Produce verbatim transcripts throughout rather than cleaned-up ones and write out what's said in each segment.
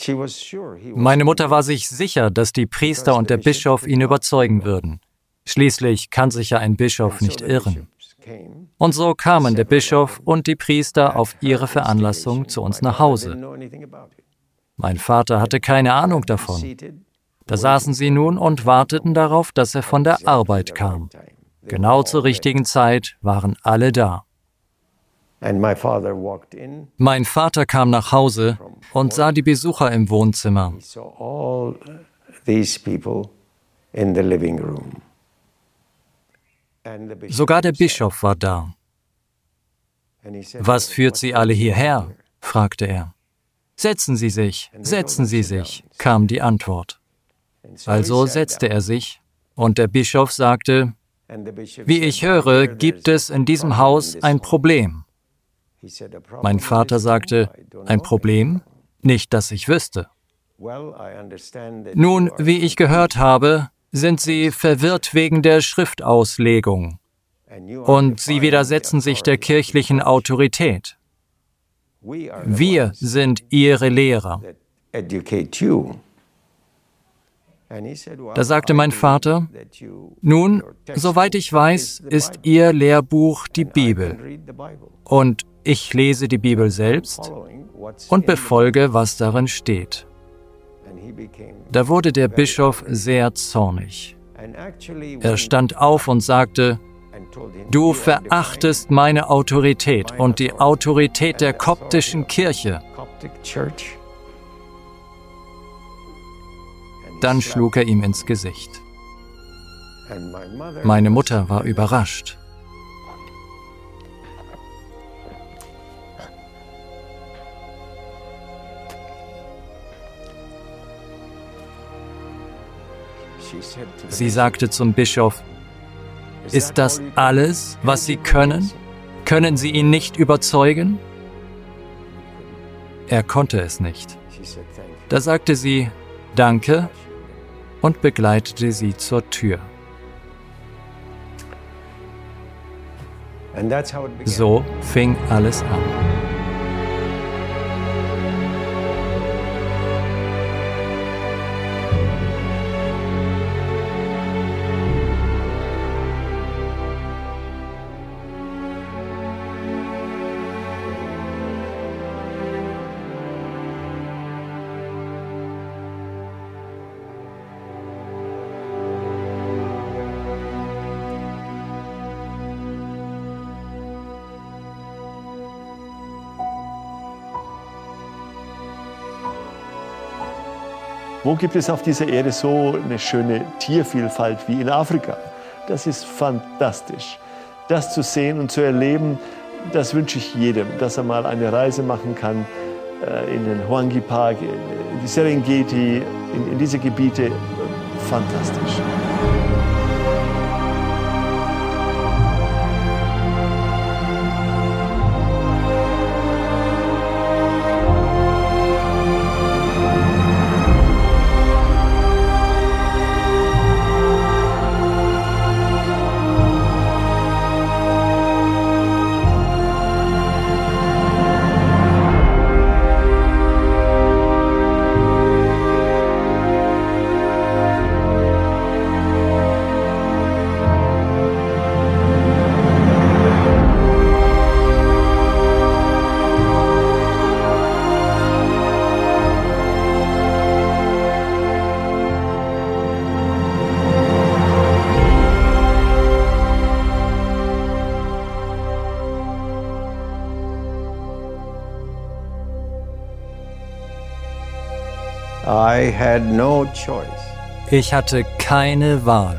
Meine Mutter war sich sicher, dass die Priester und der Bischof ihn überzeugen würden. Schließlich kann sich ja ein Bischof nicht irren. Und so kamen der Bischof und die Priester auf ihre Veranlassung zu uns nach Hause. Mein Vater hatte keine Ahnung davon. Da saßen sie nun und warteten darauf, dass er von der Arbeit kam. Genau zur richtigen Zeit waren alle da. Mein Vater kam nach Hause und sah die Besucher im Wohnzimmer. Sogar der Bischof war da. »Was führt Sie alle hierher?« fragte er. »Setzen Sie sich, setzen Sie sich«, kam die Antwort. Also setzte er sich, und der Bischof sagte, »Wie ich höre, gibt es in diesem Haus ein Problem.« Mein Vater sagte, »Ein Problem? Nicht, dass ich wüsste.« »Nun, wie ich gehört habe, sind Sie verwirrt wegen der Schriftauslegung. Und Sie widersetzen sich der kirchlichen Autorität. Wir sind Ihre Lehrer.« Da sagte mein Vater, »Nun, soweit ich weiß, ist Ihr Lehrbuch die Bibel. Und ich lese die Bibel selbst und befolge, was darin steht.« Da wurde der Bischof sehr zornig. Er stand auf und sagte, »Du verachtest meine Autorität und die Autorität der koptischen Kirche.« Dann schlug er ihm ins Gesicht. Meine Mutter war überrascht. Sie sagte zum Bischof, »Ist das alles, was Sie können? Können Sie ihn nicht überzeugen?« Er konnte es nicht. Da sagte sie, »Danke«, und begleitete sie zur Tür. So fing alles an. Wo gibt es auf dieser Erde so eine schöne Tiervielfalt wie in Afrika? Das ist fantastisch. Das zu sehen und zu erleben, das wünsche ich jedem, dass er mal eine Reise machen kann äh, in den Hwangi Park, in die Serengeti, in, in diese Gebiete. Fantastisch. I had no choice. Ich hatte keine Wahl.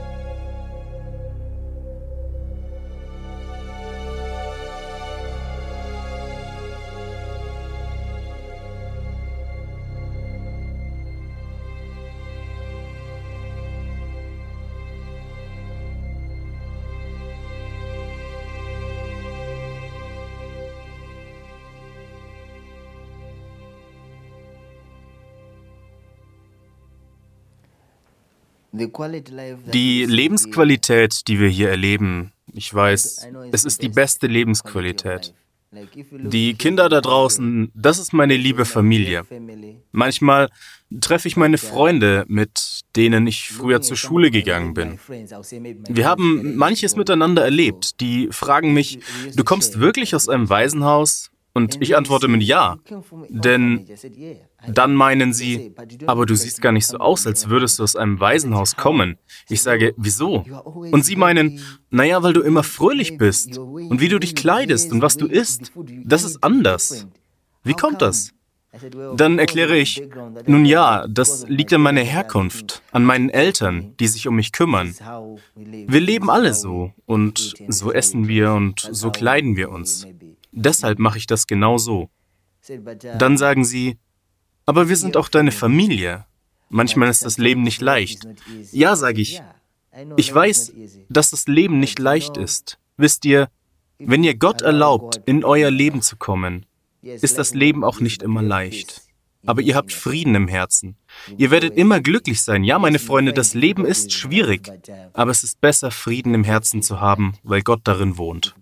Die Lebensqualität, die wir hier erleben, ich weiß, es ist die beste Lebensqualität. Die Kinder da draußen, das ist meine liebe Familie. Manchmal treffe ich meine Freunde, mit denen ich früher zur Schule gegangen bin. Wir haben manches miteinander erlebt. Die fragen mich, du kommst wirklich aus einem Waisenhaus? Und ich antworte mit ja, denn dann meinen sie, aber du siehst gar nicht so aus, als würdest du aus einem Waisenhaus kommen. Ich sage, wieso? Und sie meinen, naja, weil du immer fröhlich bist und wie du dich kleidest und was du isst, das ist anders. Wie kommt das? Dann erkläre ich, nun ja, das liegt an meiner Herkunft, an meinen Eltern, die sich um mich kümmern. Wir leben alle so und so essen wir und so kleiden wir uns. Deshalb mache ich das genau so. Dann sagen sie, aber wir sind auch deine Familie. Manchmal ist das Leben nicht leicht. Ja, sage ich. Ich weiß, dass das Leben nicht leicht ist. Wisst ihr, wenn ihr Gott erlaubt, in euer Leben zu kommen, ist das Leben auch nicht immer leicht. Aber ihr habt Frieden im Herzen. Ihr werdet immer glücklich sein. Ja, meine Freunde, das Leben ist schwierig. Aber es ist besser, Frieden im Herzen zu haben, weil Gott darin wohnt.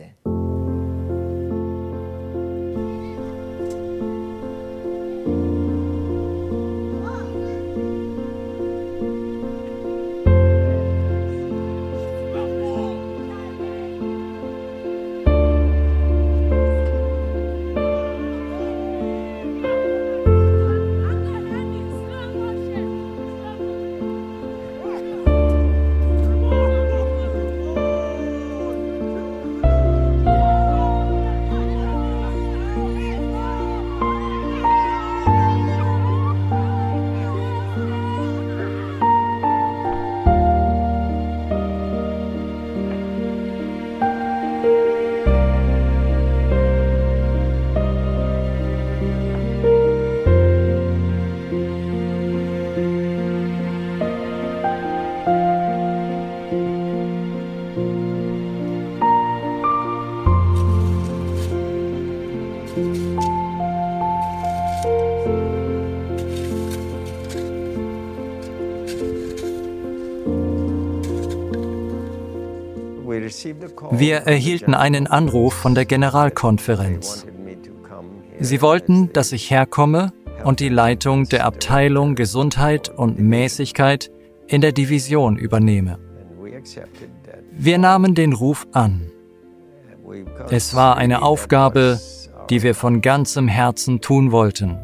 Wir erhielten einen Anruf von der Generalkonferenz. Sie wollten, dass ich herkomme und die Leitung der Abteilung Gesundheit und Mäßigkeit in der Division übernehme. Wir nahmen den Ruf an. Es war eine Aufgabe, die wir von ganzem Herzen tun wollten.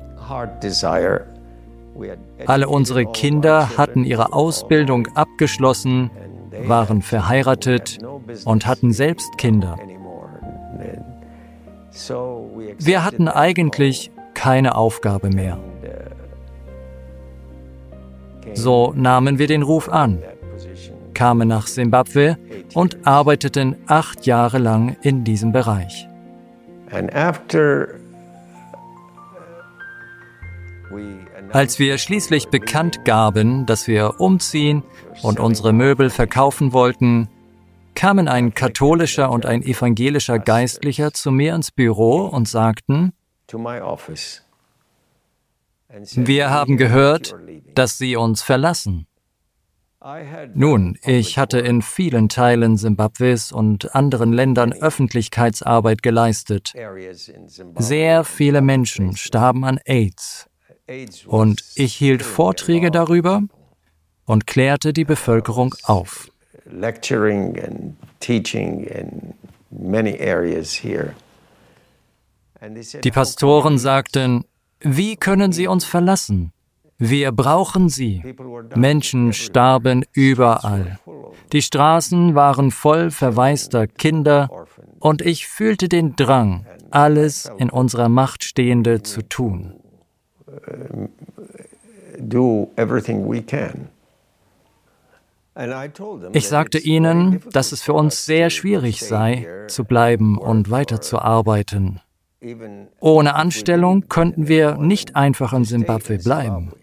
Alle unsere Kinder hatten ihre Ausbildung abgeschlossen, waren verheiratet und hatten selbst Kinder. Wir hatten eigentlich keine Aufgabe mehr. So nahmen wir den Ruf an, kamen nach Simbabwe und arbeiteten acht Jahre lang in diesem Bereich. Als wir schließlich bekannt gaben, dass wir umziehen und unsere Möbel verkaufen wollten, kamen ein katholischer und ein evangelischer Geistlicher zu mir ins Büro und sagten, wir haben gehört, dass Sie uns verlassen. Nun, ich hatte in vielen Teilen Simbabwes und anderen Ländern Öffentlichkeitsarbeit geleistet. Sehr viele Menschen starben an AIDS. Und ich hielt Vorträge darüber und klärte die Bevölkerung auf. Die Pastoren sagten, wie können Sie uns verlassen? Wir brauchen Sie. Menschen starben überall. Die Straßen waren voll verwaister Kinder und ich fühlte den Drang, alles in unserer Macht Stehende zu tun. Ich sagte ihnen, dass es für uns sehr schwierig sei, zu bleiben und weiterzuarbeiten. Ohne Anstellung könnten wir nicht einfach in Simbabwe bleiben.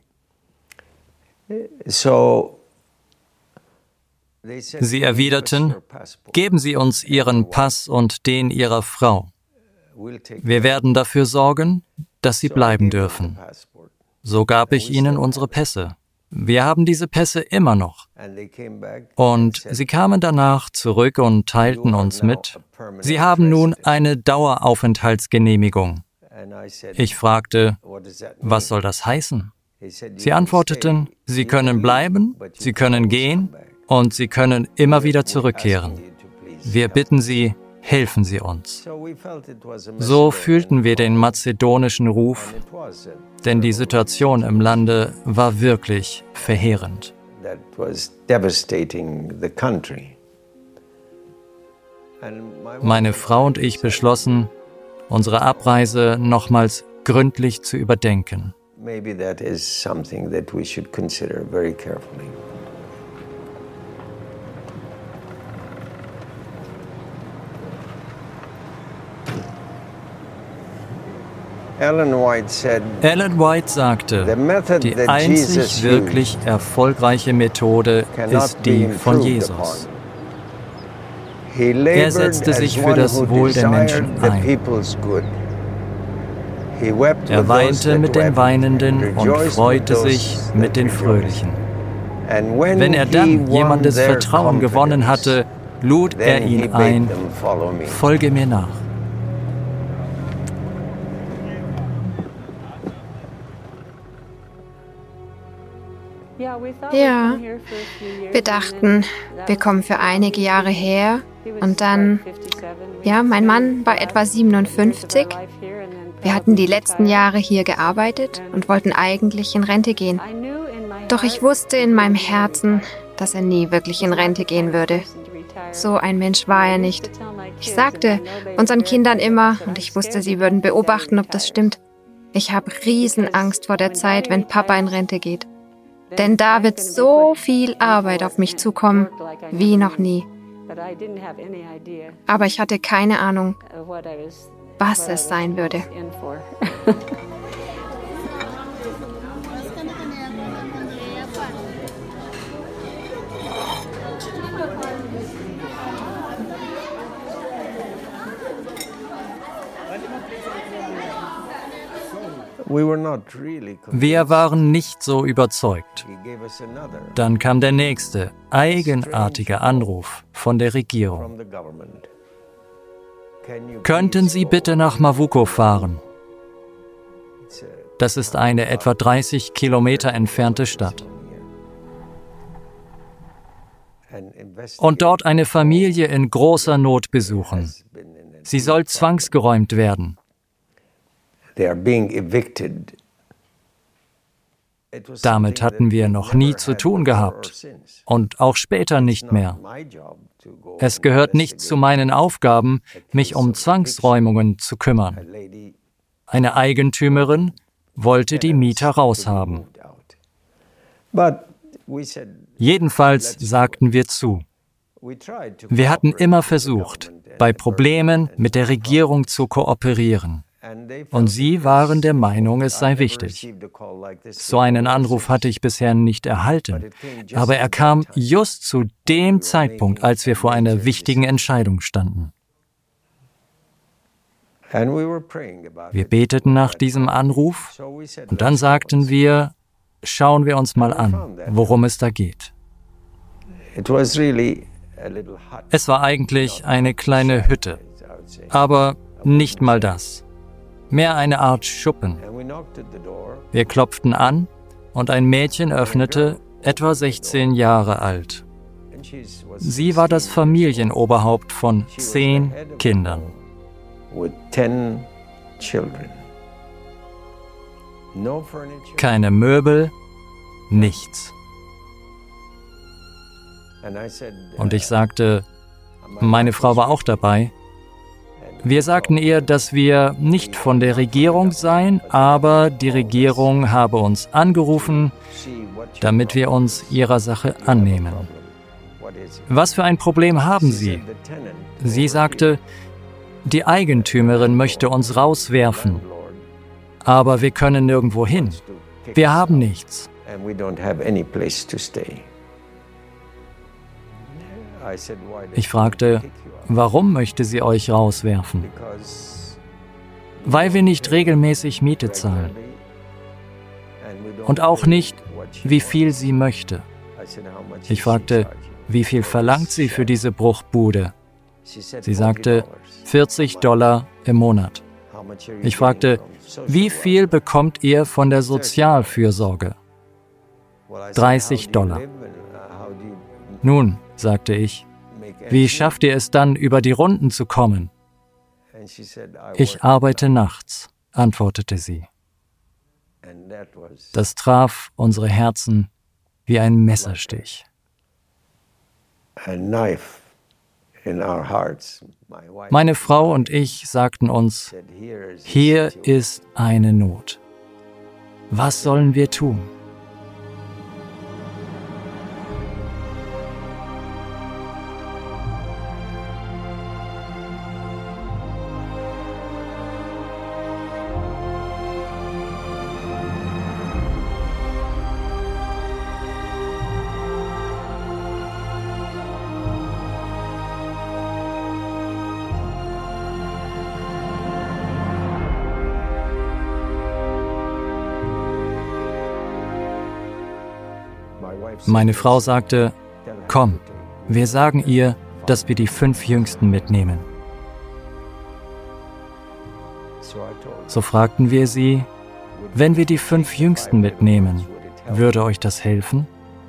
Sie erwiderten, geben Sie uns Ihren Pass und den Ihrer Frau. Wir werden dafür sorgen, dass Sie bleiben dürfen. So gab ich ihnen unsere Pässe. Wir haben diese Pässe immer noch. Und sie kamen danach zurück und teilten uns mit, Sie haben nun eine Daueraufenthaltsgenehmigung. Ich fragte, was soll das heißen? Sie antworteten, Sie können bleiben, Sie können gehen und Sie können immer wieder zurückkehren. Wir bitten Sie, helfen Sie uns. So fühlten wir den mazedonischen Ruf, denn die Situation im Lande war wirklich verheerend. Meine Frau und ich beschlossen, unsere Abreise nochmals gründlich zu überdenken. Maybe that is something that we should consider very carefully. Ellen White said, Ellen White sagte, die einzig wirklich erfolgreiche Methode ist die von Jesus. Er setzte sich für das Wohl der Menschen ein. Er weinte mit den Weinenden und freute sich mit den Fröhlichen. Wenn er dann jemandes Vertrauen gewonnen hatte, lud er ihn ein, folge mir nach. Ja, wir dachten, wir kommen für einige Jahre her und dann, ja, mein Mann war etwa siebenundfünfzig. Wir hatten die letzten Jahre hier gearbeitet und wollten eigentlich in Rente gehen. Doch ich wusste in meinem Herzen, dass er nie wirklich in Rente gehen würde. So ein Mensch war er nicht. Ich sagte unseren Kindern immer, und ich wusste, sie würden beobachten, ob das stimmt, ich habe Riesenangst vor der Zeit, wenn Papa in Rente geht. Denn da wird so viel Arbeit auf mich zukommen, wie noch nie. Aber ich hatte keine Ahnung, was es sein würde. Wir waren nicht so überzeugt. Dann kam der nächste, eigenartige Anruf von der Regierung. Könnten Sie bitte nach Mavuko fahren? Das ist eine etwa dreißig Kilometer entfernte Stadt. Und dort eine Familie in großer Not besuchen. Sie soll zwangsgeräumt werden. Damit hatten wir noch nie zu tun gehabt und auch später nicht mehr. Es gehört nicht zu meinen Aufgaben, mich um Zwangsräumungen zu kümmern. Eine Eigentümerin wollte die Mieter raushaben. Jedenfalls sagten wir zu. Wir hatten immer versucht, bei Problemen mit der Regierung zu kooperieren. Und sie waren der Meinung, es sei wichtig. So einen Anruf hatte ich bisher nicht erhalten, aber er kam just zu dem Zeitpunkt, als wir vor einer wichtigen Entscheidung standen. Wir beteten nach diesem Anruf und dann sagten wir, schauen wir uns mal an, worum es da geht. Es war eigentlich eine kleine Hütte, aber nicht mal das. Mehr eine Art Schuppen. Wir klopften an und ein Mädchen öffnete, etwa sechzehn Jahre alt. Sie war das Familienoberhaupt von zehn Kindern. Keine Möbel, nichts. Und ich sagte, meine Frau war auch dabei. Wir sagten ihr, dass wir nicht von der Regierung seien, aber die Regierung habe uns angerufen, damit wir uns ihrer Sache annehmen. Was für ein Problem haben Sie? Sie sagte, die Eigentümerin möchte uns rauswerfen, aber wir können nirgendwo hin. Wir haben nichts. Ich fragte, warum möchte sie euch rauswerfen? Weil wir nicht regelmäßig Miete zahlen. Und auch nicht, wie viel sie möchte. Ich fragte, wie viel verlangt sie für diese Bruchbude? Sie sagte, vierzig Dollar im Monat. Ich fragte, wie viel bekommt ihr von der Sozialfürsorge? dreißig Dollar. Nun, sagte ich, wie schafft ihr es dann, über die Runden zu kommen? Ich arbeite nachts, antwortete sie. Das traf unsere Herzen wie ein Messerstich. Meine Frau und ich sagten uns, hier ist eine Not. Was sollen wir tun? Meine Frau sagte, komm, wir sagen ihr, dass wir die fünf Jüngsten mitnehmen. So fragten wir sie, wenn wir die fünf Jüngsten mitnehmen, würde euch das helfen?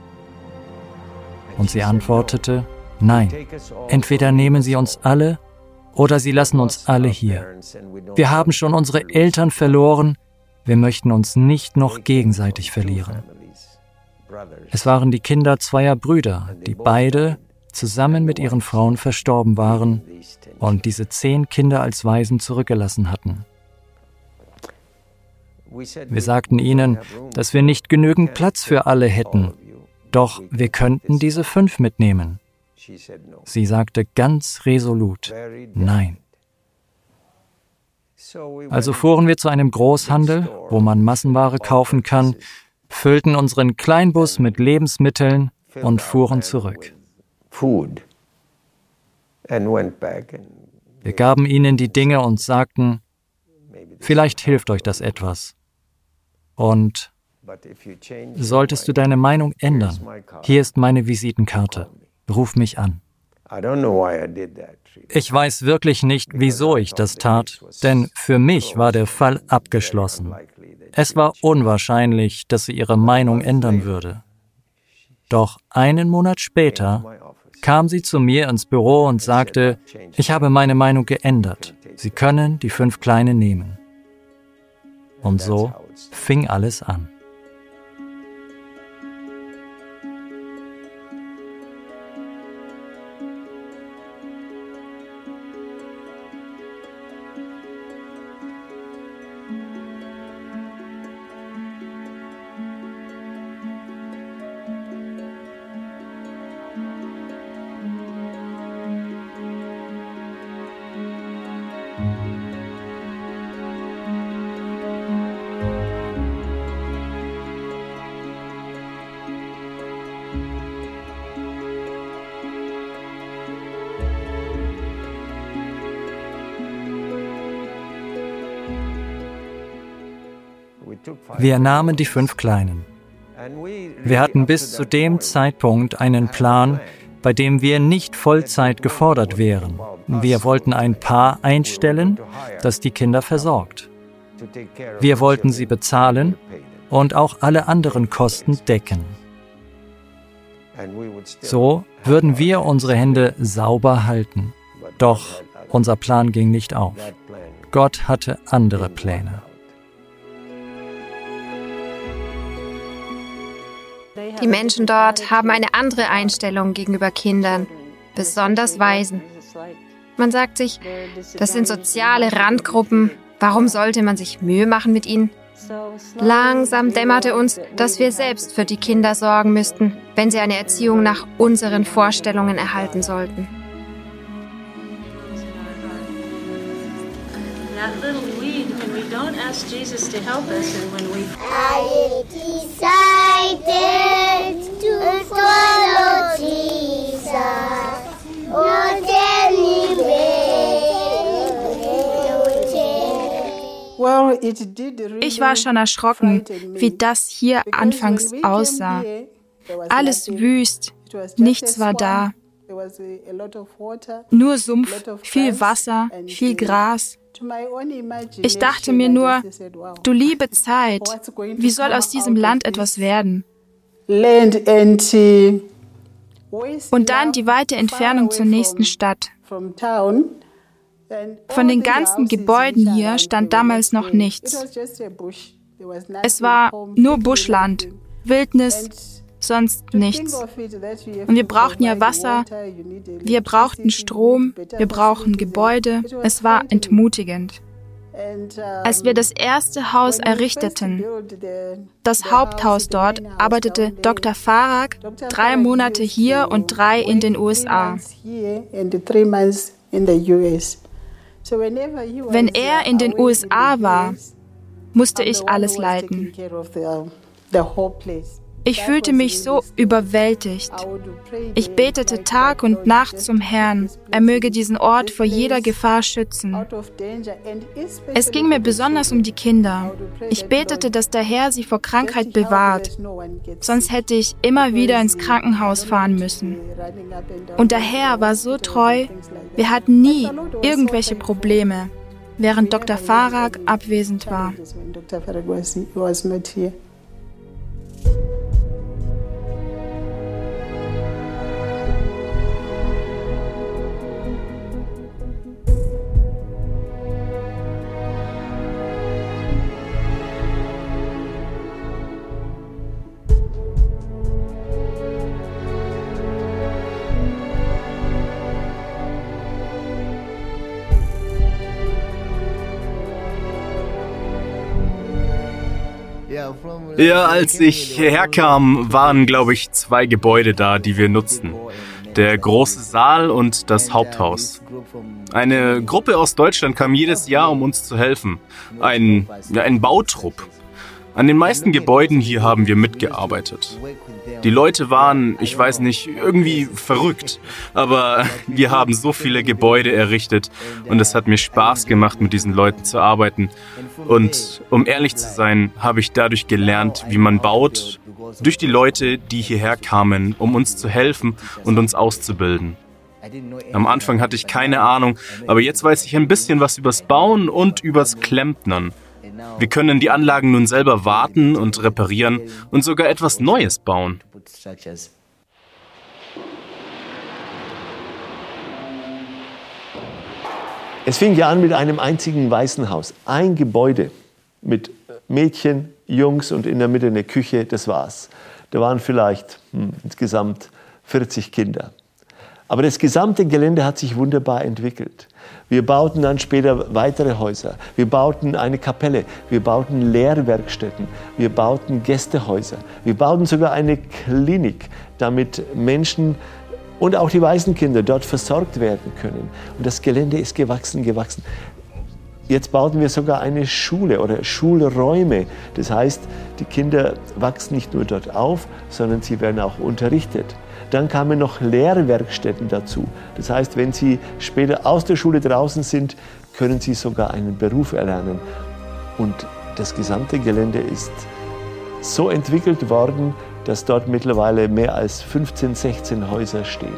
Und sie antwortete, nein, entweder nehmen sie uns alle oder sie lassen uns alle hier. Wir haben schon unsere Eltern verloren, wir möchten uns nicht noch gegenseitig verlieren. Es waren die Kinder zweier Brüder, die beide zusammen mit ihren Frauen verstorben waren und diese zehn Kinder als Waisen zurückgelassen hatten. Wir sagten ihnen, dass wir nicht genügend Platz für alle hätten, doch wir könnten diese fünf mitnehmen. Sie sagte ganz resolut, nein. Also fuhren wir zu einem Großhandel, wo man Massenware kaufen kann, füllten unseren Kleinbus mit Lebensmitteln und fuhren zurück. Wir gaben ihnen die Dinge und sagten, vielleicht hilft euch das etwas. Und solltest du deine Meinung ändern, hier ist meine Visitenkarte, ruf mich an. Ich weiß wirklich nicht, wieso ich das tat, denn für mich war der Fall abgeschlossen. Es war unwahrscheinlich, dass sie ihre Meinung ändern würde. Doch einen Monat später kam sie zu mir ins Büro und sagte, ich habe meine Meinung geändert. Sie können die fünf Kleinen nehmen. Und so fing alles an. Wir nahmen die fünf Kleinen. Wir hatten bis zu dem Zeitpunkt einen Plan, bei dem wir nicht Vollzeit gefordert wären. Wir wollten ein Paar einstellen, das die Kinder versorgt. Wir wollten sie bezahlen und auch alle anderen Kosten decken. So würden wir unsere Hände sauber halten. Doch unser Plan ging nicht auf. Gott hatte andere Pläne. Die Menschen dort haben eine andere Einstellung gegenüber Kindern, besonders Waisen. Man sagt sich, das sind soziale Randgruppen, warum sollte man sich Mühe machen mit ihnen? Langsam dämmerte uns, dass wir selbst für die Kinder sorgen müssten, wenn sie eine Erziehung nach unseren Vorstellungen erhalten sollten. I decided to follow Jesus. What any way. Ich war schon erschrocken, wie das hier anfangs aussah. Alles wüst, nichts war da. Nur Sumpf, viel Wasser, viel Gras. Ich dachte mir nur, du liebe Zeit, wie soll aus diesem Land etwas werden? Und dann die weite Entfernung zur nächsten Stadt. Von den ganzen Gebäuden hier stand damals noch nichts. Es war nur Buschland, Wildnis, sonst nichts. Und wir brauchten ja Wasser, wir brauchten Strom, wir brauchen Gebäude. Es war entmutigend. Als wir das erste Haus errichteten, das Haupthaus dort, arbeitete Doktor Farag drei Monate hier und drei in den U S A. Wenn er in den U S A war, musste ich alles leiten. Ich fühlte mich so überwältigt. Ich betete Tag und Nacht zum Herrn, er möge diesen Ort vor jeder Gefahr schützen. Es ging mir besonders um die Kinder. Ich betete, dass der Herr sie vor Krankheit bewahrt, sonst hätte ich immer wieder ins Krankenhaus fahren müssen. Und der Herr war so treu, wir hatten nie irgendwelche Probleme, während Doktor Farag abwesend war. Ja, als ich hierher kam, waren, glaube ich, zwei Gebäude da, die wir nutzten. Der große Saal und das Haupthaus. Eine Gruppe aus Deutschland kam jedes Jahr, um uns zu helfen. Ein, ja, ein Bautrupp. An den meisten Gebäuden hier haben wir mitgearbeitet. Die Leute waren, ich weiß nicht, irgendwie verrückt. Aber wir haben so viele Gebäude errichtet und es hat mir Spaß gemacht, mit diesen Leuten zu arbeiten. Und um ehrlich zu sein, habe ich dadurch gelernt, wie man baut, durch die Leute, die hierher kamen, um uns zu helfen und uns auszubilden. Am Anfang hatte ich keine Ahnung, aber jetzt weiß ich ein bisschen was übers Bauen und übers Klempnern. Wir können die Anlagen nun selber warten und reparieren und sogar etwas Neues bauen. Es fing ja an mit einem einzigen Waisenhaus. Ein Gebäude mit Mädchen, Jungs und in der Mitte eine Küche, das war's. Da waren vielleicht hm, insgesamt vierzig Kinder. Aber das gesamte Gelände hat sich wunderbar entwickelt. Wir bauten dann später weitere Häuser. Wir bauten eine Kapelle. Wir bauten Lehrwerkstätten. Wir bauten Gästehäuser. Wir bauten sogar eine Klinik, damit Menschen und auch die Waisenkinder dort versorgt werden können. Und das Gelände ist gewachsen, gewachsen. Jetzt bauten wir sogar eine Schule oder Schulräume. Das heißt, die Kinder wachsen nicht nur dort auf, sondern sie werden auch unterrichtet. Dann kamen noch Lehrwerkstätten dazu. Das heißt, wenn Sie später aus der Schule draußen sind, können Sie sogar einen Beruf erlernen. Und das gesamte Gelände ist so entwickelt worden, dass dort mittlerweile mehr als fünfzehn, sechzehn Häuser stehen.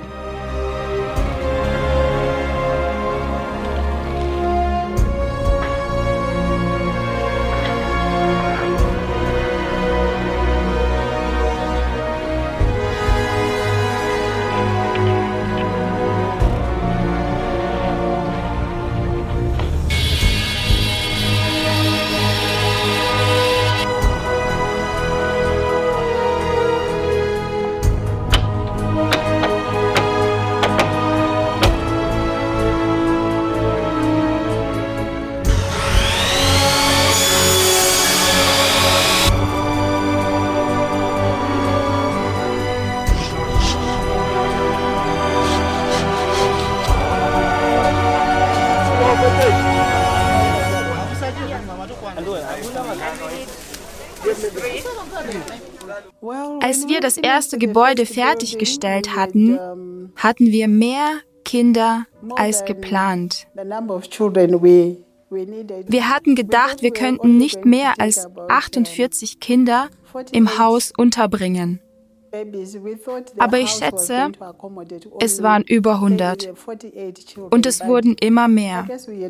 Als wir das erste Gebäude fertiggestellt hatten, hatten wir mehr Kinder als geplant. Wir hatten gedacht, wir könnten nicht mehr als achtundvierzig Kinder im Haus unterbringen. Aber ich schätze, es waren über hundert. Und es wurden immer mehr.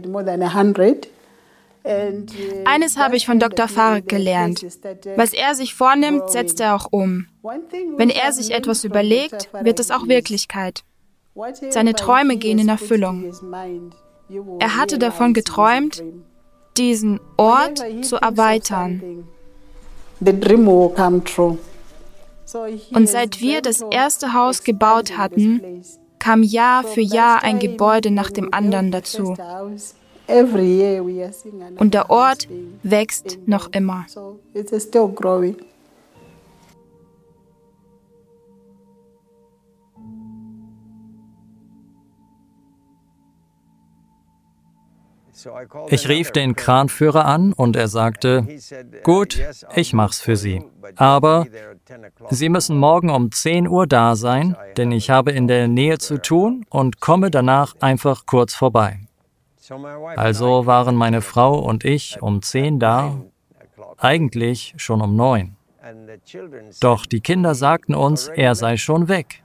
Eines habe ich von Doktor Farag gelernt. Was er sich vornimmt, setzt er auch um. Wenn er sich etwas überlegt, wird es auch Wirklichkeit. Seine Träume gehen in Erfüllung. Er hatte davon geträumt, diesen Ort zu erweitern. Und seit wir das erste Haus gebaut hatten, kam Jahr für Jahr ein Gebäude nach dem anderen dazu. Und der Ort wächst noch immer. Ich rief den Kranführer an und er sagte, gut, ich mach's für Sie. Aber Sie müssen morgen um zehn Uhr da sein, denn ich habe in der Nähe zu tun und komme danach einfach kurz vorbei. Also waren meine Frau und ich um zehn da, eigentlich schon um neun. Doch die Kinder sagten uns, er sei schon weg.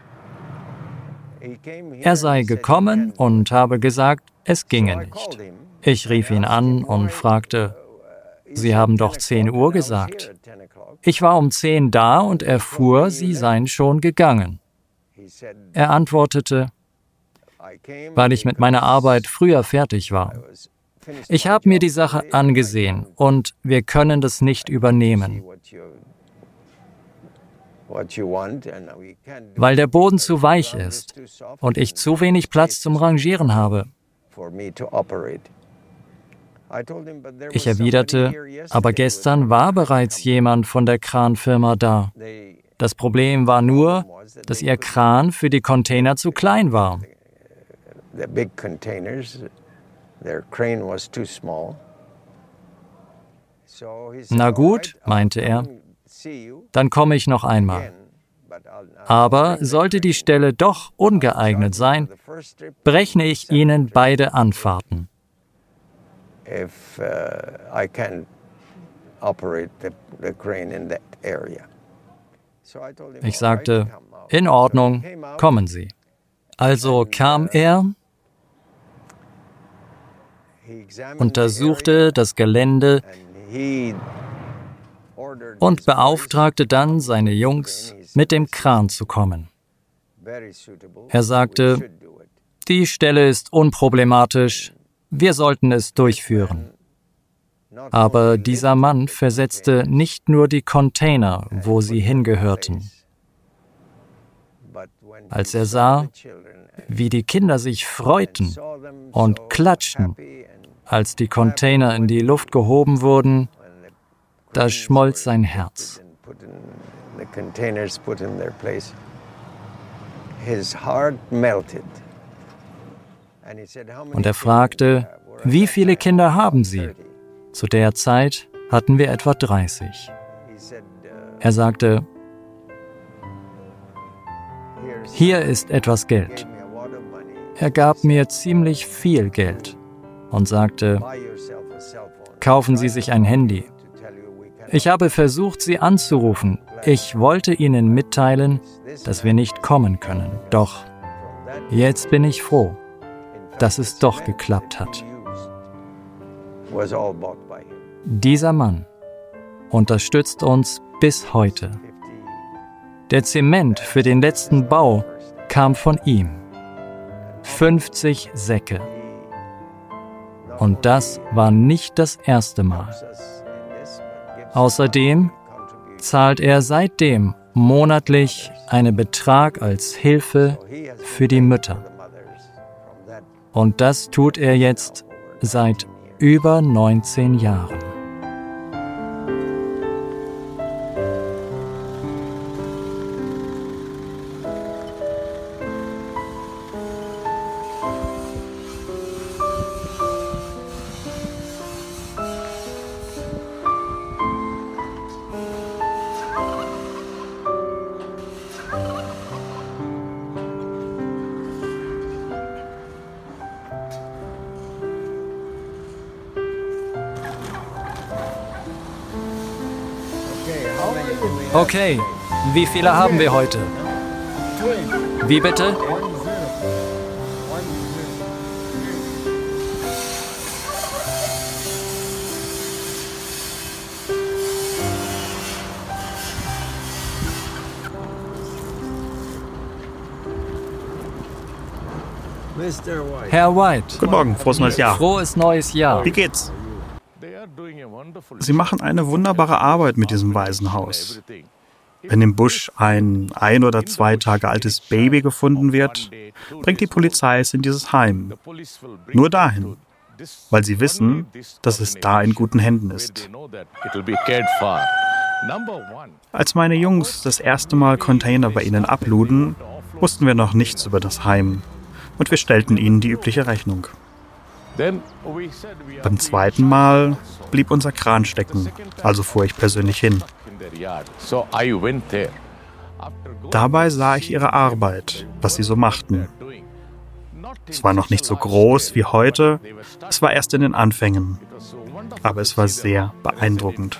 Er sei gekommen und habe gesagt, es ginge nicht. Ich rief ihn an und fragte, Sie haben doch zehn Uhr gesagt. Ich war um zehn da und erfuhr, Sie seien schon gegangen. Er antwortete, weil ich mit meiner Arbeit früher fertig war. Ich habe mir die Sache angesehen und wir können das nicht übernehmen. Weil der Boden zu weich ist und ich zu wenig Platz zum Rangieren habe. Ich erwiderte, aber gestern war bereits jemand von der Kranfirma da. Das Problem war nur, dass ihr Kran für die Container zu klein war. Na gut, meinte er, dann komme ich noch einmal. Aber sollte die Stelle doch ungeeignet sein, berechne ich Ihnen beide Anfahrten. Ich sagte, in Ordnung, kommen Sie. Also kam er, untersuchte das Gelände und beauftragte dann seine Jungs, mit dem Kran zu kommen. Er sagte, die Stelle ist unproblematisch, wir sollten es durchführen. Aber dieser Mann versetzte nicht nur die Container, wo sie hingehörten. Als er sah, wie die Kinder sich freuten und klatschten, als die Container in die Luft gehoben wurden, da schmolz sein Herz. Und er fragte, wie viele Kinder haben Sie? Zu der Zeit hatten wir etwa dreißig. Er sagte, hier ist etwas Geld. Er gab mir ziemlich viel Geld und sagte, kaufen Sie sich ein Handy. Ich habe versucht, Sie anzurufen. Ich wollte Ihnen mitteilen, dass wir nicht kommen können. Doch jetzt bin ich froh, dass es doch geklappt hat. Dieser Mann unterstützt uns bis heute. Der Zement für den letzten Bau kam von ihm. fünfzig Säcke. Und das war nicht das erste Mal. Außerdem zahlt er seitdem monatlich einen Betrag als Hilfe für die Mütter. Und das tut er jetzt seit über neunzehn Jahren. Okay, wie viele haben wir heute? Wie bitte? Herr White. Guten Morgen, frohes neues Jahr. Frohes neues Jahr. Wie geht's? Sie machen eine wunderbare Arbeit mit diesem Waisenhaus. Wenn im Busch ein ein oder zwei Tage altes Baby gefunden wird, bringt die Polizei es in dieses Heim. Nur dahin, weil sie wissen, dass es da in guten Händen ist. Als meine Jungs das erste Mal Container bei ihnen abluden, wussten wir noch nichts über das Heim und wir stellten ihnen die übliche Rechnung. Beim zweiten Mal blieb unser Kran stecken, also fuhr ich persönlich hin. Dabei sah ich ihre Arbeit, was sie so machten. Es war noch nicht so groß wie heute, es war erst in den Anfängen, aber es war sehr beeindruckend.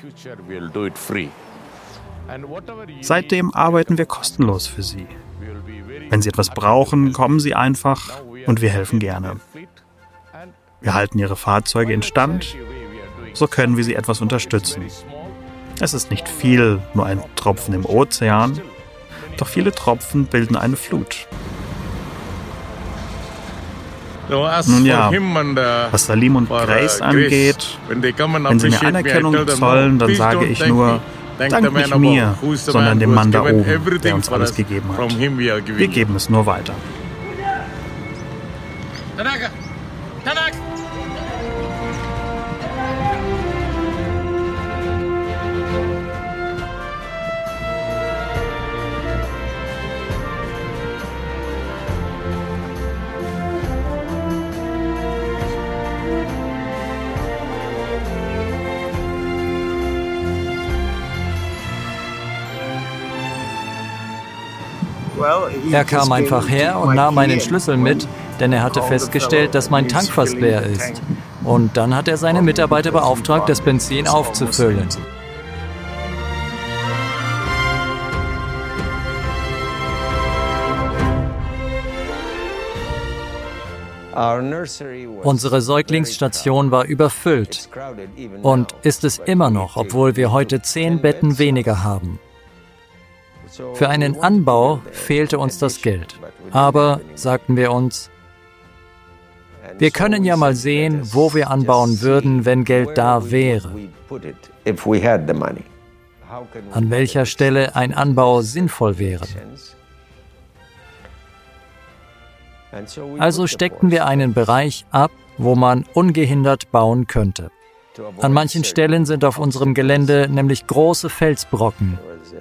Seitdem arbeiten wir kostenlos für sie. Wenn sie etwas brauchen, kommen sie einfach und wir helfen gerne. Wir halten ihre Fahrzeuge instand, so können wir sie etwas unterstützen. Es ist nicht viel, nur ein Tropfen im Ozean, doch viele Tropfen bilden eine Flut. Nun ja, was Salim und Grace angeht, wenn sie mir Anerkennung zollen, dann sage ich nur, dank nicht mir, sondern dem Mann da oben, der uns alles gegeben hat. Wir geben es nur weiter. Tanaka! Tanaka! Er kam einfach her und nahm meinen Schlüssel mit, denn er hatte festgestellt, dass mein Tank fast leer ist. Und dann hat er seine Mitarbeiter beauftragt, das Benzin aufzufüllen. Unsere Säuglingsstation war überfüllt und ist es immer noch, obwohl wir heute zehn Betten weniger haben. Für einen Anbau fehlte uns das Geld. Aber, sagten wir uns, wir können ja mal sehen, wo wir anbauen würden, wenn Geld da wäre. An welcher Stelle ein Anbau sinnvoll wäre. Also steckten wir einen Bereich ab, wo man ungehindert bauen könnte. An manchen Stellen sind auf unserem Gelände nämlich große Felsbrocken.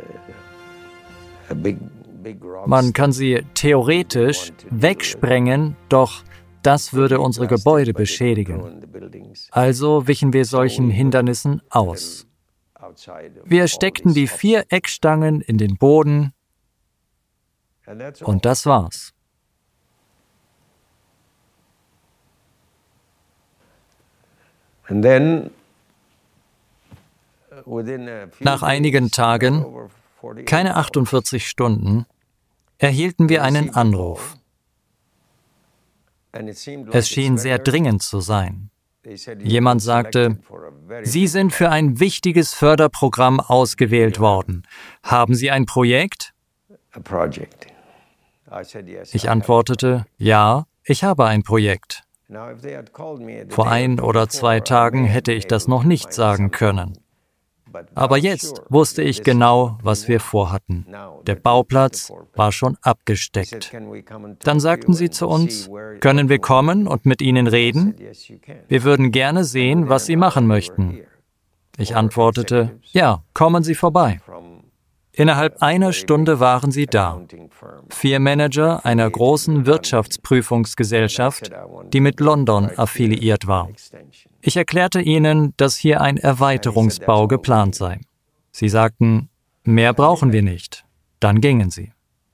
Man kann sie theoretisch wegsprengen, doch das würde unsere Gebäude beschädigen. Also wichen wir solchen Hindernissen aus. Wir steckten die vier Eckstangen in den Boden und das war's. Nach einigen Tagen, keine achtundvierzig Stunden, erhielten wir einen Anruf. Es schien sehr dringend zu sein. Jemand sagte, Sie sind für ein wichtiges Förderprogramm ausgewählt worden. Haben Sie ein Projekt? Ich antwortete, ja, ich habe ein Projekt. Vor ein oder zwei Tagen hätte ich das noch nicht sagen können. Aber jetzt wusste ich genau, was wir vorhatten. Der Bauplatz war schon abgesteckt. Dann sagten sie zu uns, können wir kommen und mit Ihnen reden? Wir würden gerne sehen, was Sie machen möchten. Ich antwortete, ja, kommen Sie vorbei. Innerhalb einer Stunde waren sie da. Vier Manager einer großen Wirtschaftsprüfungsgesellschaft, die mit London affiliiert war. Ich erklärte ihnen, dass hier ein Erweiterungsbau geplant sei. Sie sagten, mehr brauchen wir nicht. Dann gingen sie.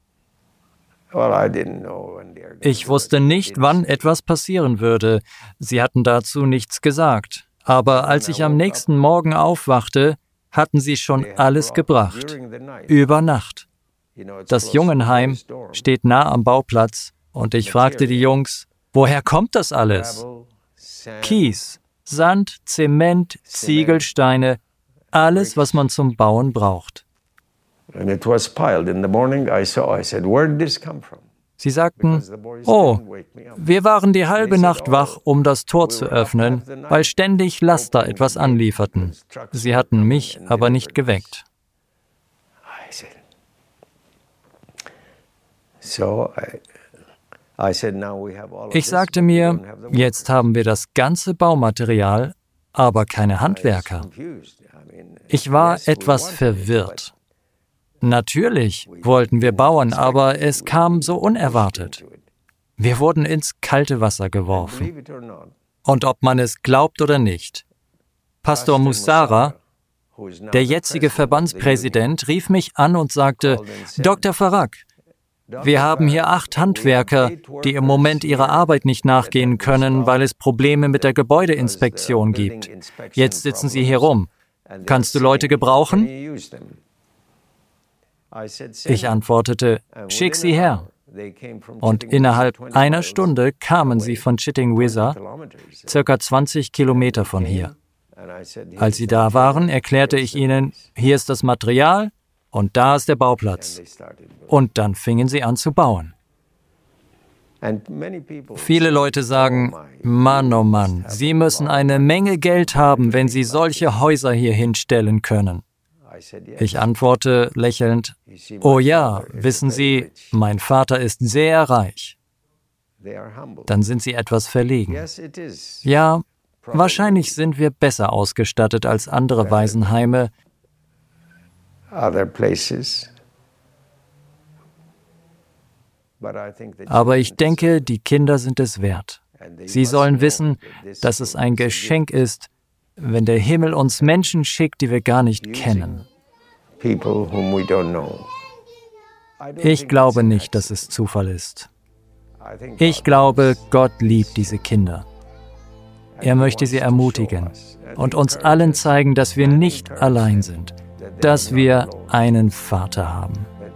Ich wusste nicht, wann etwas passieren würde. Sie hatten dazu nichts gesagt. Aber als ich am nächsten Morgen aufwachte, hatten sie schon alles gebracht, über Nacht. Das Jungenheim steht nah am Bauplatz und ich fragte die Jungs, woher kommt das alles? Kies, Sand, Zement, Ziegelsteine, alles, was man zum Bauen braucht. Sie sagten, oh, wir waren die halbe Nacht wach, um das Tor zu öffnen, weil ständig Laster etwas anlieferten. Sie hatten mich aber nicht geweckt. Ich sagte mir, jetzt haben wir das ganze Baumaterial, aber keine Handwerker. Ich war etwas verwirrt. Natürlich wollten wir bauen, aber es kam so unerwartet. Wir wurden ins kalte Wasser geworfen. Und ob man es glaubt oder nicht, Pastor Musara, der jetzige Verbandspräsident, rief mich an und sagte, Doktor Farag, wir haben hier acht Handwerker, die im Moment ihrer Arbeit nicht nachgehen können, weil es Probleme mit der Gebäudeinspektion gibt. Jetzt sitzen sie hier rum. Kannst du Leute gebrauchen? Ich antwortete, schick sie her. Und innerhalb einer Stunde kamen sie von Chittingwizza, circa zwanzig Kilometer von hier. Als sie da waren, erklärte ich ihnen, hier ist das Material und da ist der Bauplatz. Und dann fingen sie an zu bauen. Viele Leute sagen, Mann, oh Mann, sie müssen eine Menge Geld haben, wenn sie solche Häuser hier hinstellen können. Ich antworte lächelnd, oh ja, wissen Sie, mein Vater ist sehr reich. Dann sind sie etwas verlegen. Ja, wahrscheinlich sind wir besser ausgestattet als andere Waisenheime, aber ich denke, die Kinder sind es wert. Sie sollen wissen, dass es ein Geschenk ist, wenn der Himmel uns Menschen schickt, die wir gar nicht kennen. Ich glaube nicht, dass es Zufall ist. Ich glaube, Gott liebt diese Kinder. Er möchte sie ermutigen und uns allen zeigen, dass wir nicht allein sind, dass wir einen Vater haben.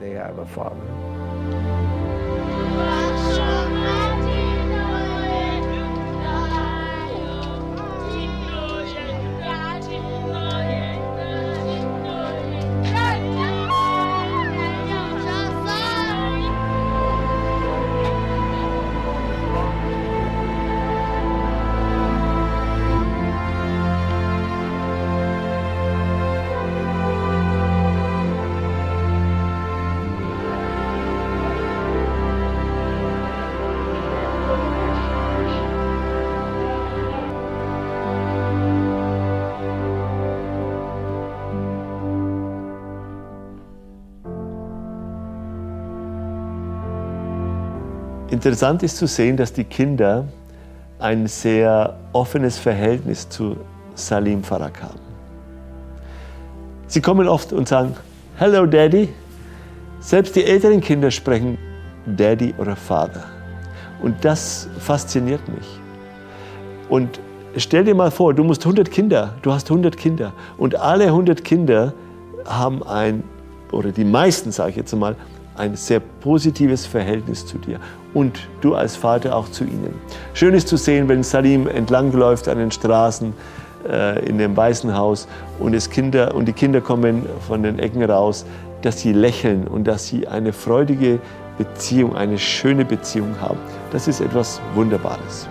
Interessant ist zu sehen, dass die Kinder ein sehr offenes Verhältnis zu Salim Farag haben. Sie kommen oft und sagen, Hello Daddy. Selbst die älteren Kinder sprechen Daddy oder Vater. Und das fasziniert mich. Und stell dir mal vor, du musst hundert Kinder, du hast hundert Kinder. Und alle hundert Kinder haben ein, oder die meisten, sage ich jetzt mal, ein sehr positives Verhältnis zu dir und du als Vater auch zu ihnen. Schön ist zu sehen, wenn Salim entlangläuft an den Straßen äh, in dem Waisenhaus und, es Kinder, und die Kinder kommen von den Ecken raus, dass sie lächeln und dass sie eine freudige Beziehung, eine schöne Beziehung haben. Das ist etwas Wunderbares.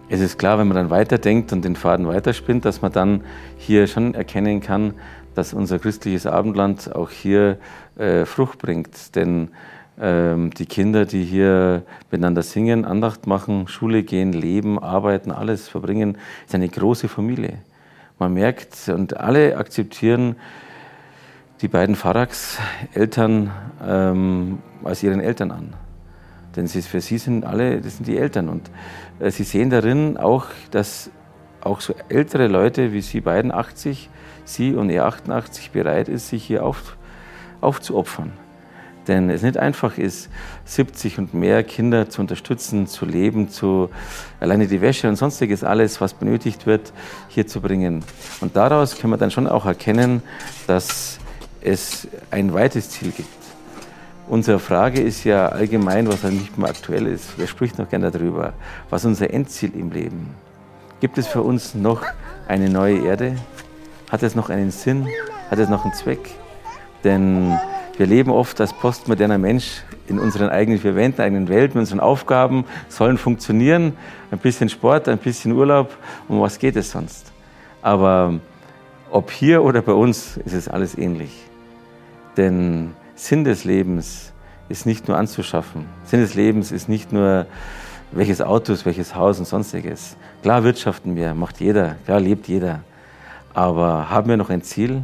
Es ist klar, wenn man dann weiterdenkt und den Faden weiterspinnt, dass man dann hier schon erkennen kann, dass unser christliches Abendland auch hier äh, Frucht bringt. Denn ähm, die Kinder, die hier miteinander singen, Andacht machen, Schule gehen, leben, arbeiten, alles verbringen, ist eine große Familie. Man merkt und alle akzeptieren die beiden Faraks-Eltern ähm, als ihren Eltern an. Denn sie, für sie sind alle, das sind die Eltern. Und äh, sie sehen darin auch, dass auch so ältere Leute wie Sie beiden, achtzig, Sie und er achtundachtzig, bereit ist, sich hier auf, aufzuopfern. Denn es nicht einfach ist, siebzig und mehr Kinder zu unterstützen, zu leben, zu alleine die Wäsche und sonstiges alles, was benötigt wird, hier zu bringen. Und daraus können wir dann schon auch erkennen, dass es ein weites Ziel gibt. Unsere Frage ist ja allgemein, was ja nicht mehr aktuell ist. Wer spricht noch gerne darüber? Was ist unser Endziel im Leben? Gibt es für uns noch eine neue Erde? Hat es noch einen Sinn? Hat es noch einen Zweck? Denn wir leben oft als postmoderner Mensch in unseren eigenen vier Wänden, eigenen Welt, mit unseren Aufgaben, sollen funktionieren. Ein bisschen Sport, ein bisschen Urlaub. Um was geht es sonst? Aber ob hier oder bei uns, ist es alles ähnlich. Denn Sinn des Lebens ist nicht nur anzuschaffen. Sinn des Lebens ist nicht nur, welches Auto, welches Haus und sonstiges. Klar wirtschaften wir, macht jeder, klar lebt jeder. Aber haben wir noch ein Ziel?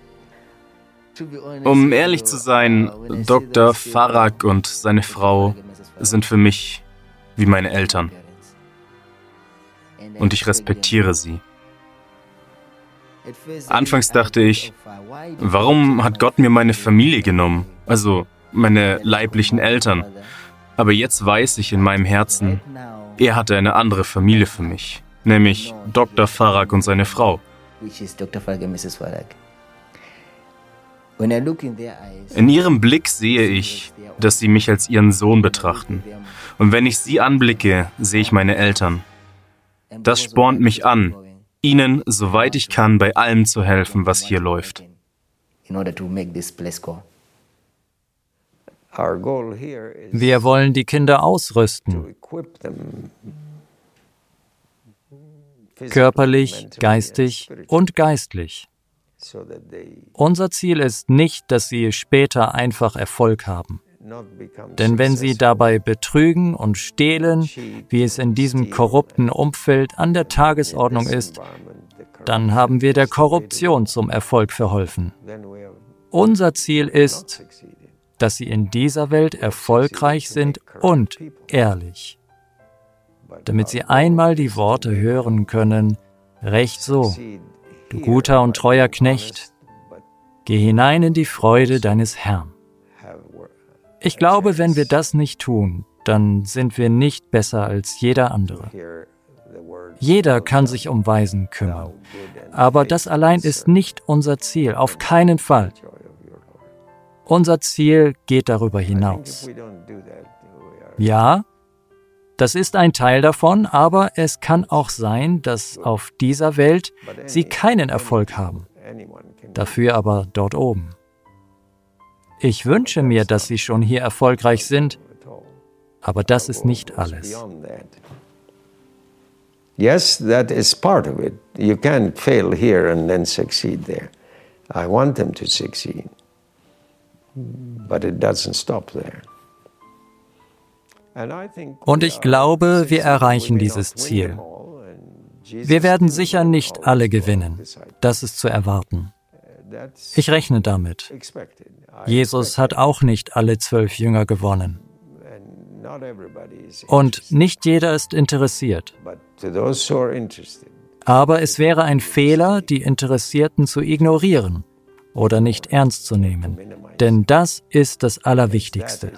Um ehrlich zu sein, Doktor Farak und seine Frau sind für mich wie meine Eltern. Und ich respektiere sie. Anfangs dachte ich, warum hat Gott mir meine Familie genommen? Also meine leiblichen Eltern. Aber jetzt weiß ich in meinem Herzen, er hatte eine andere Familie für mich. Nämlich Doktor Farak und seine Frau. In ihrem Blick sehe ich, dass sie mich als ihren Sohn betrachten. Und wenn ich sie anblicke, sehe ich meine Eltern. Das spornt mich an, ihnen, soweit ich kann, bei allem zu helfen, was hier läuft. Wir wollen die Kinder ausrüsten. Körperlich, geistig und geistlich. Unser Ziel ist nicht, dass sie später einfach Erfolg haben. Denn wenn sie dabei betrügen und stehlen, wie es in diesem korrupten Umfeld an der Tagesordnung ist, dann haben wir der Korruption zum Erfolg verholfen. Unser Ziel ist, dass sie in dieser Welt erfolgreich sind und ehrlich, damit sie einmal die Worte hören können, recht so, du guter und treuer Knecht, geh hinein in die Freude deines Herrn. Ich glaube, wenn wir das nicht tun, dann sind wir nicht besser als jeder andere. Jeder kann sich um Waisen kümmern, aber das allein ist nicht unser Ziel, auf keinen Fall. Unser Ziel geht darüber hinaus. Ja, das ist ein Teil davon, aber es kann auch sein, dass auf dieser Welt sie keinen Erfolg haben, dafür aber dort oben. Ich wünsche mir, dass sie schon hier erfolgreich sind, aber das ist nicht alles. Yes, that is part of it. You can't fail here and then succeed there. I want them to succeed, but it doesn't stop there. Und ich glaube, wir erreichen dieses Ziel. Wir werden sicher nicht alle gewinnen. Das ist zu erwarten. Ich rechne damit. Jesus hat auch nicht alle zwölf Jünger gewonnen. Und nicht jeder ist interessiert. Aber es wäre ein Fehler, die Interessierten zu ignorieren oder nicht ernst zu nehmen. Denn das ist das Allerwichtigste.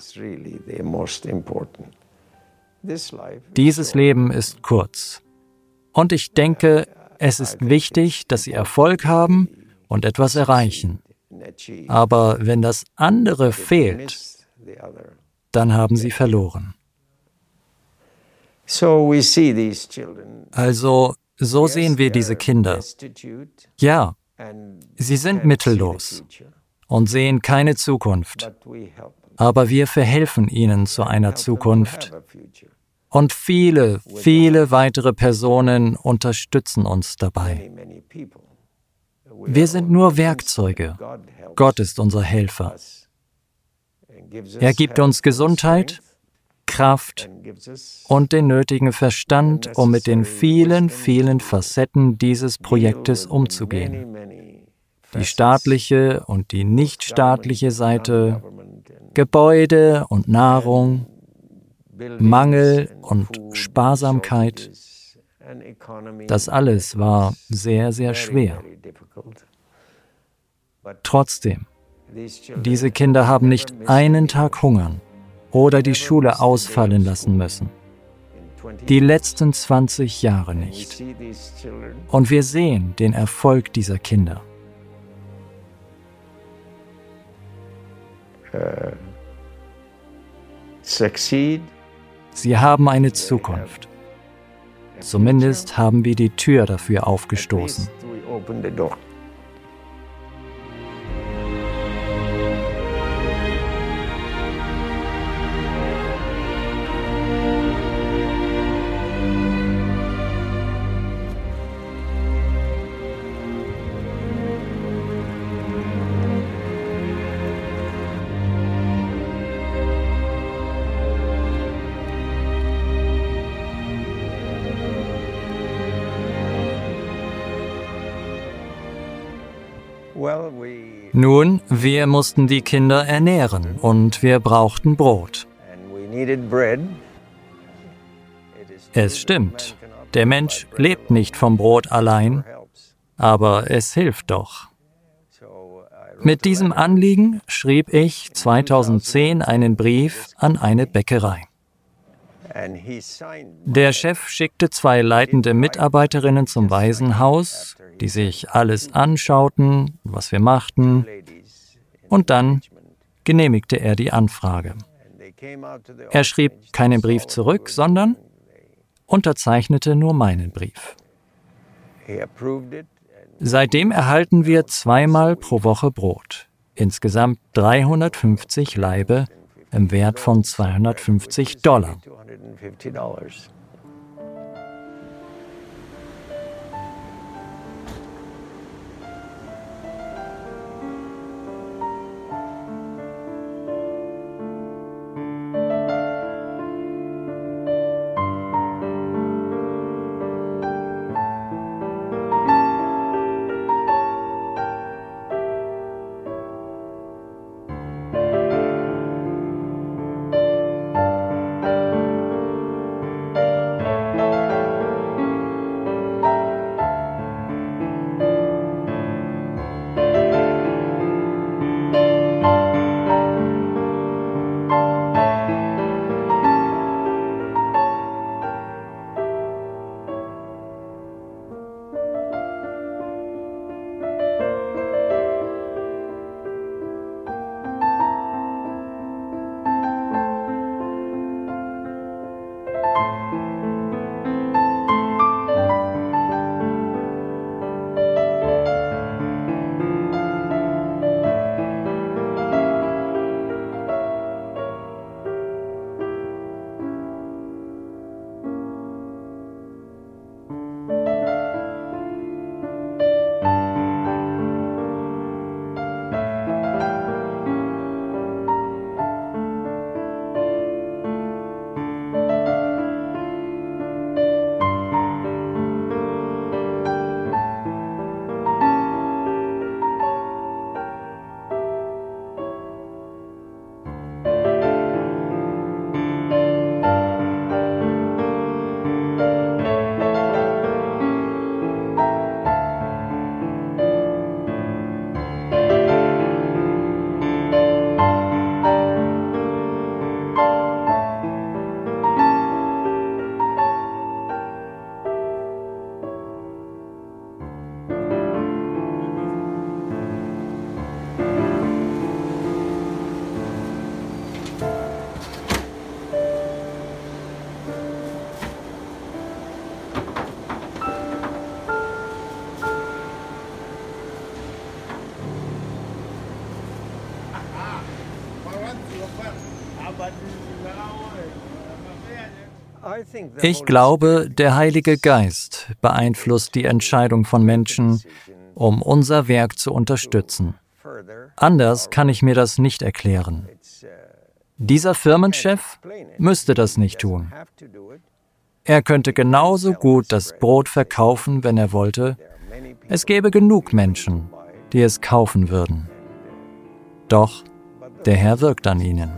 Dieses Leben ist kurz. Und ich denke, es ist wichtig, dass Sie Erfolg haben und etwas erreichen. Aber wenn das andere fehlt, dann haben Sie verloren. Also, so sehen wir diese Kinder. Ja, sie sind mittellos und sehen keine Zukunft. Aber wir verhelfen ihnen zu einer Zukunft. Und viele, viele weitere Personen unterstützen uns dabei. Wir sind nur Werkzeuge. Gott ist unser Helfer. Er gibt uns Gesundheit, Kraft und den nötigen Verstand, um mit den vielen, vielen Facetten dieses Projektes umzugehen. Die staatliche und die nichtstaatliche Seite, Gebäude und Nahrung, Mangel und Sparsamkeit. Das alles war sehr, sehr schwer. Trotzdem, diese Kinder haben nicht einen Tag hungern oder die Schule ausfallen lassen müssen. Die letzten zwanzig Jahre nicht. Und wir sehen den Erfolg dieser Kinder. Uh, succeed. Sie haben eine Zukunft. Zumindest haben wir die Tür dafür aufgestoßen. Nun, wir mussten die Kinder ernähren und wir brauchten Brot. Es stimmt, der Mensch lebt nicht vom Brot allein, aber es hilft doch. Mit diesem Anliegen schrieb ich zweitausendzehn einen Brief an eine Bäckerei. Der Chef schickte zwei leitende Mitarbeiterinnen zum Waisenhaus, die sich alles anschauten, was wir machten, und dann genehmigte er die Anfrage. Er schrieb keinen Brief zurück, sondern unterzeichnete nur meinen Brief. Seitdem erhalten wir zweimal pro Woche Brot, insgesamt dreihundertfünfzig Laibe im Wert von zweihundertfünfzig Dollar. Ich glaube, der Heilige Geist beeinflusst die Entscheidung von Menschen, um unser Werk zu unterstützen. Anders kann ich mir das nicht erklären. Dieser Firmenchef müsste das nicht tun. Er könnte genauso gut das Brot verkaufen, wenn er wollte. Es gäbe genug Menschen, die es kaufen würden. Doch der Herr wirkt an ihnen.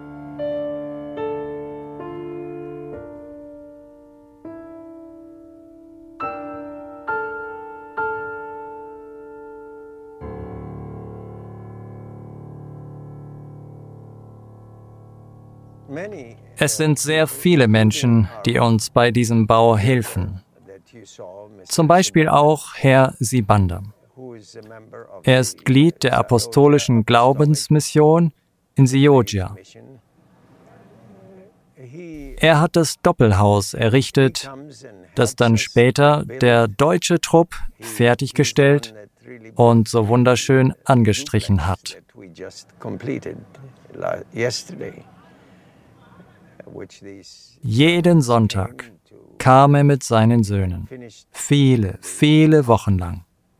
Es sind sehr viele Menschen, die uns bei diesem Bau helfen. Zum Beispiel auch Herr Sibanda. Er ist Glied der apostolischen Glaubensmission in Siojia. Er hat das Doppelhaus errichtet, das dann später der deutsche Trupp fertiggestellt und so wunderschön angestrichen hat. Jeden Sonntag kam er mit seinen Söhnen, viele, viele Wochen lang.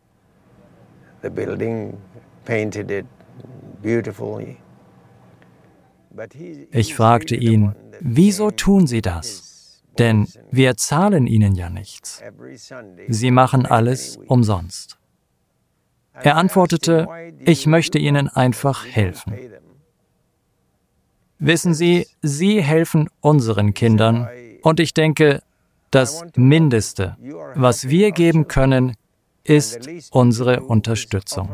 Ich fragte ihn, wieso tun Sie das? Denn wir zahlen Ihnen ja nichts. Sie machen alles umsonst. Er antwortete, ich möchte Ihnen einfach helfen. Wissen Sie, Sie helfen unseren Kindern und ich denke, das Mindeste, was wir geben können, ist unsere Unterstützung.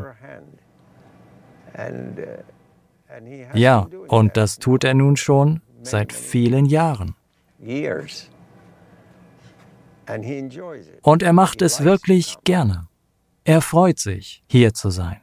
Ja, und das tut er nun schon seit vielen Jahren. Und er macht es wirklich gerne. Er freut sich, hier zu sein.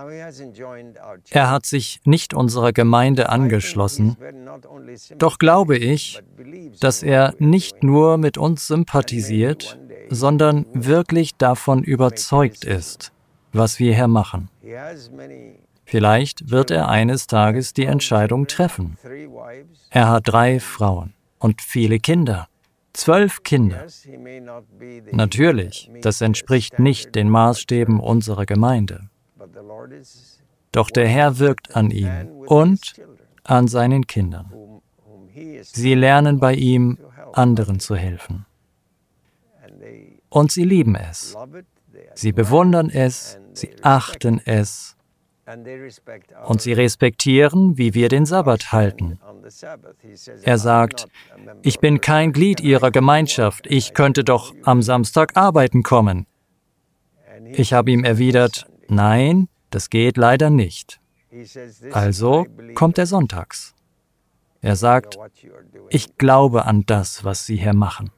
Er hat sich nicht unserer Gemeinde angeschlossen, doch glaube ich, dass er nicht nur mit uns sympathisiert, sondern wirklich davon überzeugt ist, was wir hier machen. Vielleicht wird er eines Tages die Entscheidung treffen. Er hat drei Frauen und viele Kinder, zwölf Kinder. Natürlich, das entspricht nicht den Maßstäben unserer Gemeinde. Doch der Herr wirkt an ihm und an seinen Kindern. Sie lernen bei ihm, anderen zu helfen. Und sie lieben es. Sie bewundern es, sie achten es. Und sie respektieren, wie wir den Sabbat halten. Er sagt, ich bin kein Glied ihrer Gemeinschaft, ich könnte doch am Samstag arbeiten kommen. Ich habe ihm erwidert, nein, das geht leider nicht. Also kommt er sonntags. Er sagt, ich glaube an das, was Sie hier machen.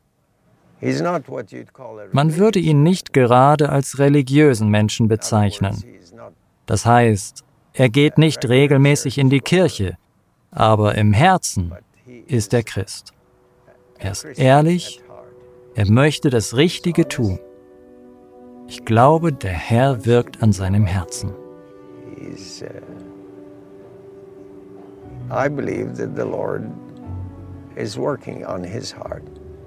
Man würde ihn nicht gerade als religiösen Menschen bezeichnen. Das heißt, er geht nicht regelmäßig in die Kirche, aber im Herzen ist er Christ. Er ist ehrlich, er möchte das Richtige tun. Ich glaube, der Herr wirkt an seinem Herzen. I believe that the Lord is working on his heart.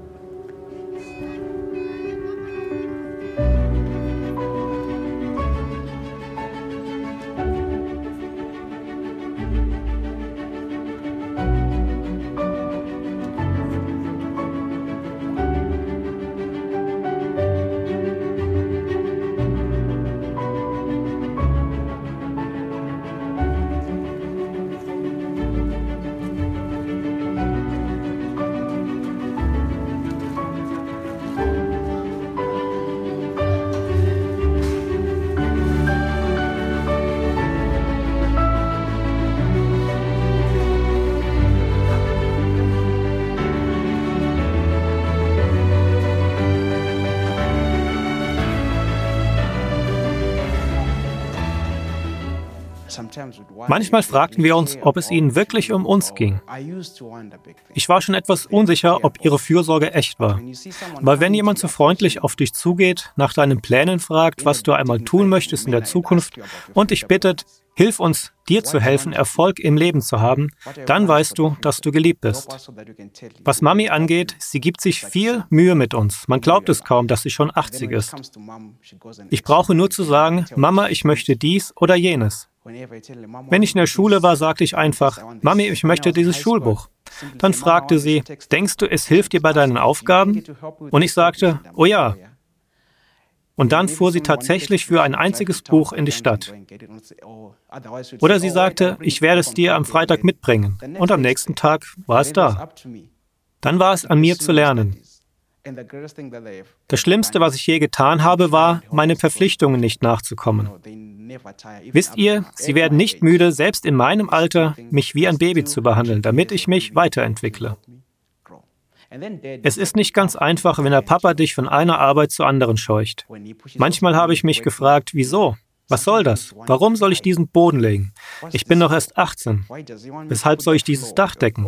Manchmal fragten wir uns, ob es ihnen wirklich um uns ging. Ich war schon etwas unsicher, ob ihre Fürsorge echt war. Aber wenn jemand so freundlich auf dich zugeht, nach deinen Plänen fragt, was du einmal tun möchtest in der Zukunft und dich bittet, Hilf uns, dir zu helfen, Erfolg im Leben zu haben, dann weißt du, dass du geliebt bist. Was Mami angeht, sie gibt sich viel Mühe mit uns. Man glaubt es kaum, dass sie schon achtzig ist. Ich brauche nur zu sagen, Mama, ich möchte dies oder jenes. Wenn ich in der Schule war, sagte ich einfach, Mami, ich möchte dieses Schulbuch. Dann fragte sie, denkst du, es hilft dir bei deinen Aufgaben? Und ich sagte, oh ja. Und dann fuhr sie tatsächlich für ein einziges Buch in die Stadt. Oder sie sagte, ich werde es dir am Freitag mitbringen. Und am nächsten Tag war es da. Dann war es an mir zu lernen. Das Schlimmste, was ich je getan habe, war, meinen Verpflichtungen nicht nachzukommen. Wisst ihr, sie werden nicht müde, selbst in meinem Alter, mich wie ein Baby zu behandeln, damit ich mich weiterentwickle. Es ist nicht ganz einfach, wenn der Papa dich von einer Arbeit zur anderen scheucht. Manchmal habe ich mich gefragt, wieso? Was soll das? Warum soll ich diesen Boden legen? Ich bin doch erst achtzehn. Weshalb soll ich dieses Dach decken?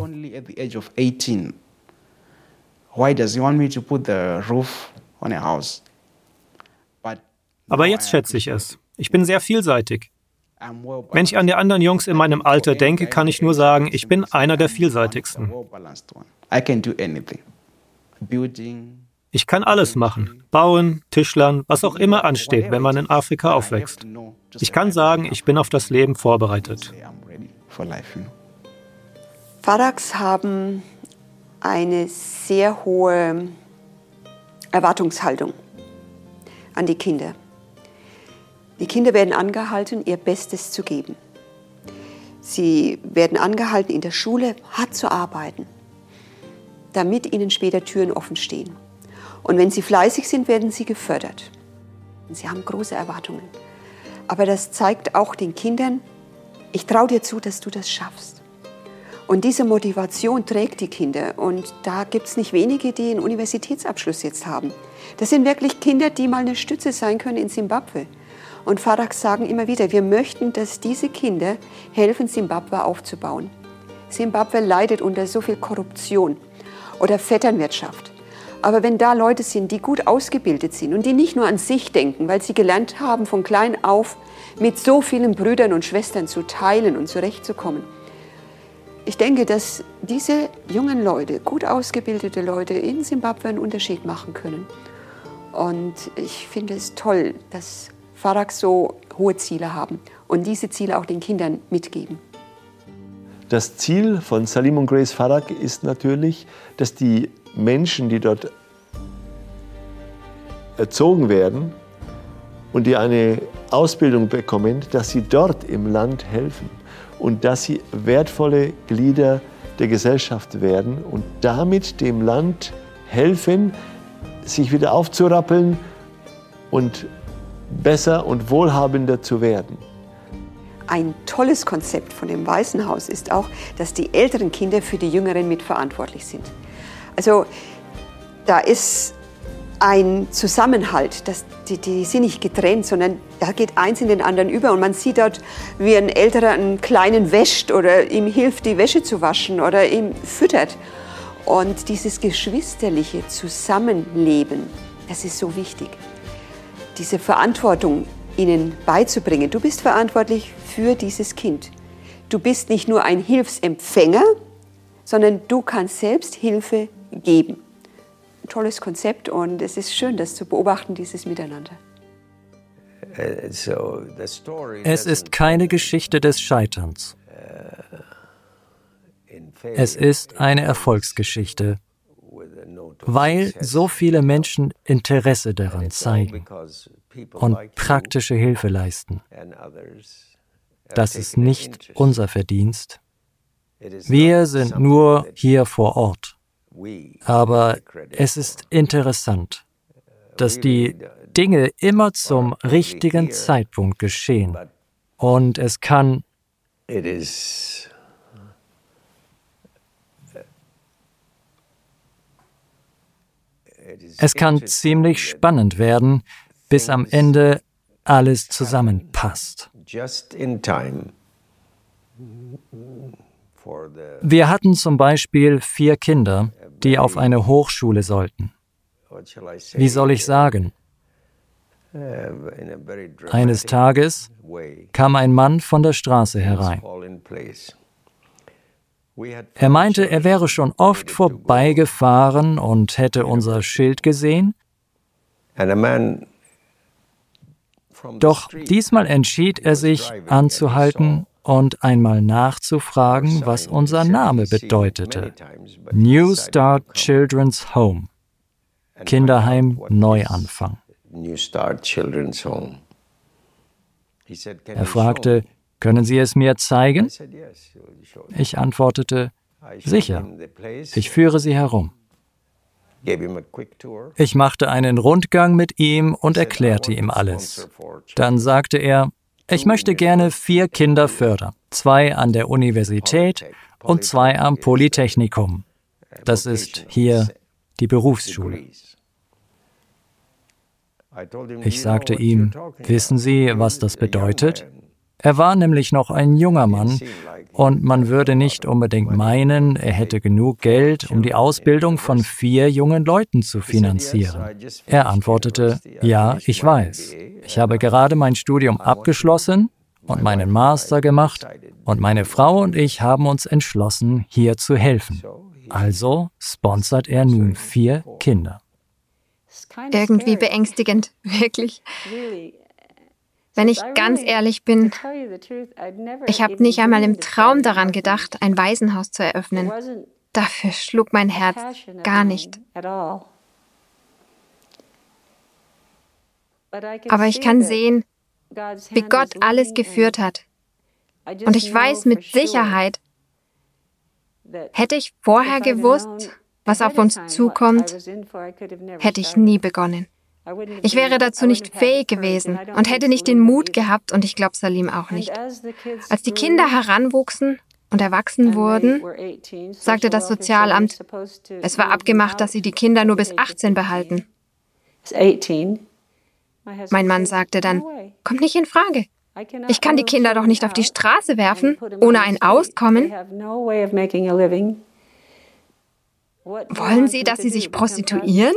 Aber jetzt schätze ich es. Ich bin sehr vielseitig. Wenn ich an die anderen Jungs in meinem Alter denke, kann ich nur sagen, ich bin einer der vielseitigsten. Ich kann alles machen. Bauen, Tischlern, was auch immer ansteht, wenn man in Afrika aufwächst. Ich kann sagen, ich bin auf das Leben vorbereitet. Fadaks haben eine sehr hohe Erwartungshaltung an die Kinder. Die Kinder werden angehalten, ihr Bestes zu geben. Sie werden angehalten, in der Schule hart zu arbeiten, damit ihnen später Türen offen stehen. Und wenn sie fleißig sind, werden sie gefördert. Sie haben große Erwartungen. Aber das zeigt auch den Kindern, ich traue dir zu, dass du das schaffst. Und diese Motivation trägt die Kinder. Und da gibt es nicht wenige, die einen Universitätsabschluss jetzt haben. Das sind wirklich Kinder, die mal eine Stütze sein können in Simbabwe. Und Fadaks sagen immer wieder, wir möchten, dass diese Kinder helfen, Simbabwe aufzubauen. Simbabwe leidet unter so viel Korruption oder Vetternwirtschaft. Aber wenn da Leute sind, die gut ausgebildet sind und die nicht nur an sich denken, weil sie gelernt haben, von klein auf mit so vielen Brüdern und Schwestern zu teilen und zurechtzukommen. Ich denke, dass diese jungen Leute, gut ausgebildete Leute in Simbabwe einen Unterschied machen können. Und ich finde es toll, dass Fadaks so hohe Ziele haben und diese Ziele auch den Kindern mitgeben. Das Ziel von Salim und Grace Fadak ist natürlich, dass die Menschen, die dort erzogen werden und die eine Ausbildung bekommen, dass sie dort im Land helfen und dass sie wertvolle Glieder der Gesellschaft werden und damit dem Land helfen, sich wieder aufzurappeln und besser und wohlhabender zu werden. Ein tolles Konzept von dem Weißen Haus ist auch, dass die älteren Kinder für die Jüngeren mitverantwortlich sind. Also da ist ein Zusammenhalt, das, die, die sind nicht getrennt, sondern da geht eins in den anderen über und man sieht dort, wie ein Älterer einen Kleinen wäscht oder ihm hilft, die Wäsche zu waschen oder ihm füttert. Und dieses geschwisterliche Zusammenleben, das ist so wichtig. Diese Verantwortung ihnen beizubringen. Du bist verantwortlich für dieses Kind. Du bist nicht nur ein Hilfsempfänger, sondern du kannst selbst Hilfe geben. Ein tolles Konzept und es ist schön, das zu beobachten, dieses Miteinander. Es ist keine Geschichte des Scheiterns. Es ist eine Erfolgsgeschichte, weil so viele Menschen Interesse daran zeigen und praktische Hilfe leisten. Das ist nicht unser Verdienst. Wir sind nur hier vor Ort. Aber es ist interessant, dass die Dinge immer zum richtigen Zeitpunkt geschehen. Und es kann Es kann ziemlich spannend werden, bis am Ende alles zusammenpasst. Wir hatten zum Beispiel vier Kinder, die auf eine Hochschule sollten. Wie soll ich sagen? Eines Tages kam ein Mann von der Straße herein. Er meinte, er wäre schon oft vorbeigefahren und hätte unser Schild gesehen. Doch diesmal entschied er sich, anzuhalten und einmal nachzufragen, was unser Name bedeutete. New Start Children's Home. Kinderheim Neuanfang. Er fragte, können Sie es mir zeigen? Ich antwortete, sicher, ich führe Sie herum. Ich machte einen Rundgang mit ihm und erklärte ihm alles. Dann sagte er, ich möchte gerne vier Kinder fördern, zwei an der Universität und zwei am Polytechnikum. Das ist hier die Berufsschule. Ich sagte ihm, wissen Sie, was das bedeutet? Er war nämlich noch ein junger Mann und man würde nicht unbedingt meinen, er hätte genug Geld, um die Ausbildung von vier jungen Leuten zu finanzieren. Er antwortete, ja, ich weiß. Ich habe gerade mein Studium abgeschlossen und meinen Master gemacht und meine Frau und ich haben uns entschlossen, hier zu helfen. Also sponsert er nun vier Kinder. Irgendwie beängstigend, wirklich. Wenn ich ganz ehrlich bin, ich habe nicht einmal im Traum daran gedacht, ein Waisenhaus zu eröffnen. Dafür schlug mein Herz gar nicht. Aber ich kann sehen, wie Gott alles geführt hat. Und ich weiß mit Sicherheit, hätte ich vorher gewusst, was auf uns zukommt, hätte ich nie begonnen. Ich wäre dazu nicht fähig gewesen und hätte nicht den Mut gehabt und ich glaube Salim auch nicht. Als die Kinder heranwuchsen und erwachsen wurden, sagte das Sozialamt, es war abgemacht, dass sie die Kinder nur bis achtzehn behalten. Mein Mann sagte dann, kommt nicht in Frage. Ich kann die Kinder doch nicht auf die Straße werfen, ohne ein Auskommen. Wollen Sie, dass sie sich prostituieren?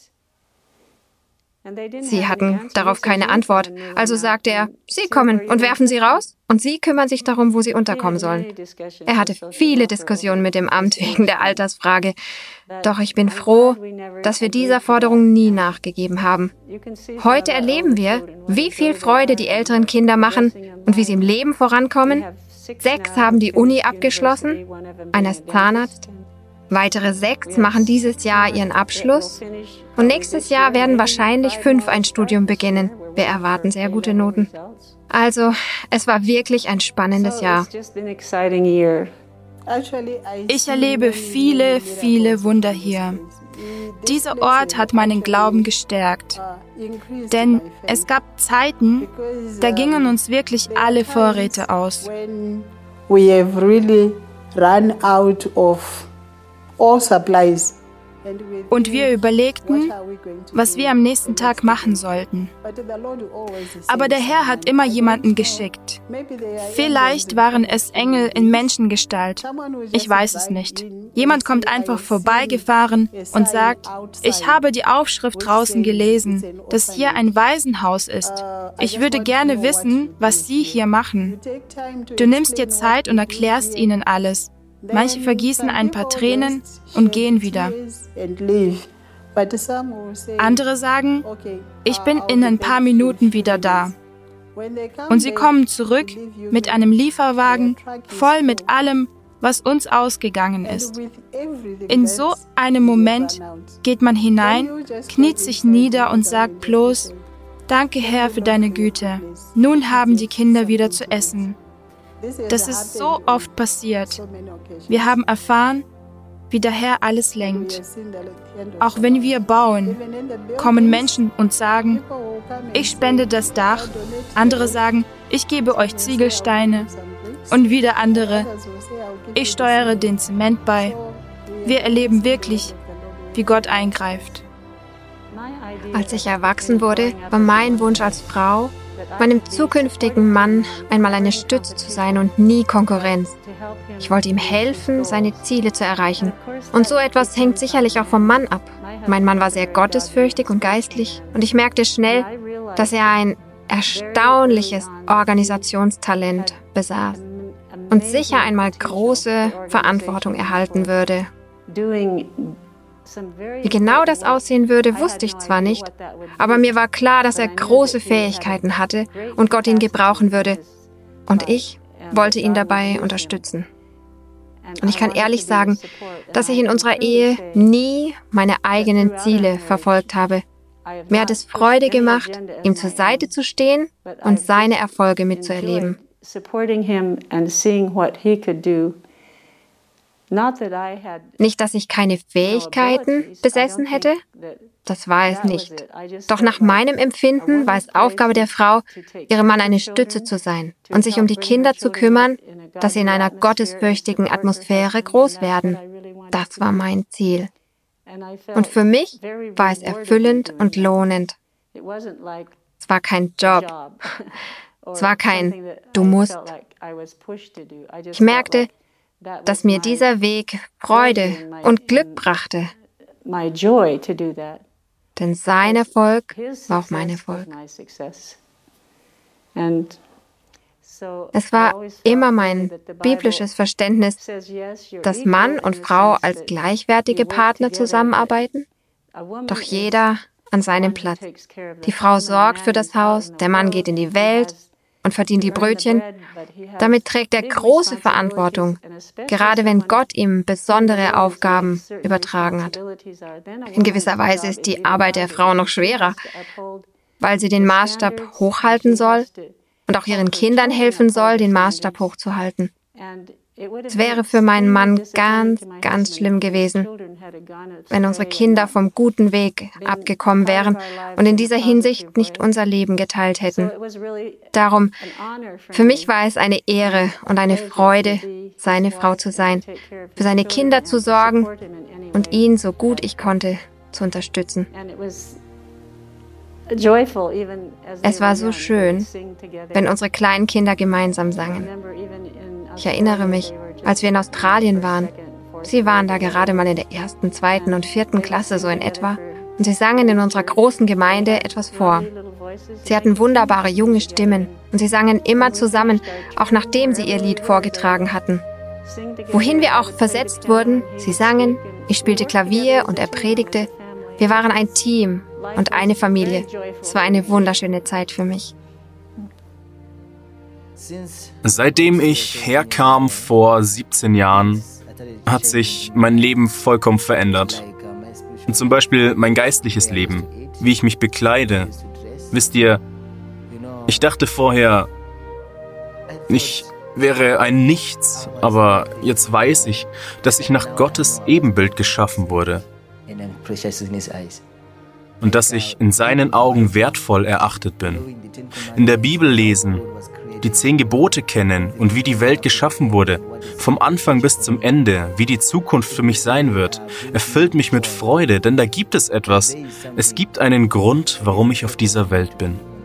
Sie hatten darauf keine Antwort, also sagte er, Sie kommen und werfen sie raus und Sie kümmern sich darum, wo sie unterkommen sollen. Er hatte viele Diskussionen mit dem Amt wegen der Altersfrage, doch ich bin froh, dass wir dieser Forderung nie nachgegeben haben. Heute erleben wir, wie viel Freude die älteren Kinder machen und wie sie im Leben vorankommen. Sechs haben die Uni abgeschlossen, einer ist Zahnarzt. Weitere sechs machen dieses Jahr ihren Abschluss und nächstes Jahr werden wahrscheinlich fünf ein Studium beginnen. Wir erwarten sehr gute Noten. Also, es war wirklich ein spannendes Jahr. Ich erlebe viele, viele Wunder hier. Dieser Ort hat meinen Glauben gestärkt. Denn es gab Zeiten, da gingen uns wirklich alle Vorräte aus. We have really run out of all supplies. Und wir überlegten, was wir am nächsten Tag machen sollten. Aber der Herr hat immer jemanden geschickt. Vielleicht waren es Engel in Menschengestalt. Ich weiß es nicht. Jemand kommt einfach vorbeigefahren und sagt, ich habe die Aufschrift draußen gelesen, dass hier ein Waisenhaus ist. Ich würde gerne wissen, was Sie hier machen. Du nimmst dir Zeit und erklärst ihnen alles. Manche vergießen ein paar Tränen und gehen wieder. Andere sagen, ich bin in ein paar Minuten wieder da. Und sie kommen zurück mit einem Lieferwagen voll mit allem, was uns ausgegangen ist. In so einem Moment geht man hinein, kniet sich nieder und sagt bloß, danke Herr für deine Güte. Nun haben die Kinder wieder zu essen. Das ist so oft passiert. Wir haben erfahren, wie der Herr alles lenkt. Auch wenn wir bauen, kommen Menschen und sagen, ich spende das Dach. Andere sagen, ich gebe euch Ziegelsteine. Und wieder andere, ich steuere den Zement bei. Wir erleben wirklich, wie Gott eingreift. Als ich erwachsen wurde, war mein Wunsch als Frau, meinem zukünftigen Mann einmal eine Stütze zu sein und nie Konkurrenz. Ich wollte ihm helfen, seine Ziele zu erreichen. Und so etwas hängt sicherlich auch vom Mann ab. Mein Mann war sehr gottesfürchtig und geistlich und ich merkte schnell, dass er ein erstaunliches Organisationstalent besaß und sicher einmal große Verantwortung erhalten würde. Wie genau das aussehen würde, wusste ich zwar nicht, aber mir war klar, dass er große Fähigkeiten hatte und Gott ihn gebrauchen würde. Und ich wollte ihn dabei unterstützen. Und ich kann ehrlich sagen, dass ich in unserer Ehe nie meine eigenen Ziele verfolgt habe. Mir hat es Freude gemacht, ihm zur Seite zu stehen und seine Erfolge mitzuerleben. Nicht, dass ich keine Fähigkeiten besessen hätte, das war es nicht. Doch nach meinem Empfinden war es Aufgabe der Frau, ihrem Mann eine Stütze zu sein und sich um die Kinder zu kümmern, dass sie in einer gottesfürchtigen Atmosphäre groß werden. Das war mein Ziel. Und für mich war es erfüllend und lohnend. Es war kein Job. Es war kein „Du musst“. Ich merkte, dass mir dieser Weg Freude und Glück brachte. Denn sein Erfolg war auch mein Erfolg. Es war immer mein biblisches Verständnis, dass Mann und Frau als gleichwertige Partner zusammenarbeiten, doch jeder an seinem Platz. Die Frau sorgt für das Haus, der Mann geht in die Welt und verdient die Brötchen. Damit trägt er große Verantwortung, gerade wenn Gott ihm besondere Aufgaben übertragen hat. In gewisser Weise ist die Arbeit der Frau noch schwerer, weil sie den Maßstab hochhalten soll und auch ihren Kindern helfen soll, den Maßstab hochzuhalten. Es wäre für meinen Mann ganz, ganz schlimm gewesen, wenn unsere Kinder vom guten Weg abgekommen wären und in dieser Hinsicht nicht unser Leben geteilt hätten. Darum, für mich war es eine Ehre und eine Freude, seine Frau zu sein, für seine Kinder zu sorgen und ihn, so gut ich konnte, zu unterstützen. Es war so schön, wenn unsere kleinen Kinder gemeinsam sangen. Ich erinnere mich, als wir in Australien waren. Sie waren da gerade mal in der ersten, zweiten und vierten Klasse so in etwa und sie sangen in unserer großen Gemeinde etwas vor. Sie hatten wunderbare junge Stimmen und sie sangen immer zusammen, auch nachdem sie ihr Lied vorgetragen hatten. Wohin wir auch versetzt wurden, sie sangen, ich spielte Klavier und er predigte. Wir waren ein Team und eine Familie. Es war eine wunderschöne Zeit für mich. Seitdem ich herkam vor siebzehn Jahren, hat sich mein Leben vollkommen verändert. Und zum Beispiel mein geistliches Leben, wie ich mich bekleide. Wisst ihr, ich dachte vorher, ich wäre ein Nichts, aber jetzt weiß ich, dass ich nach Gottes Ebenbild geschaffen wurde. Und dass ich in seinen Augen wertvoll erachtet bin. In der Bibel lesen, die zehn Gebote kennen und wie die Welt geschaffen wurde, vom Anfang bis zum Ende, wie die Zukunft für mich sein wird, erfüllt mich mit Freude, denn da gibt es etwas. Es gibt einen Grund, warum ich auf dieser Welt bin.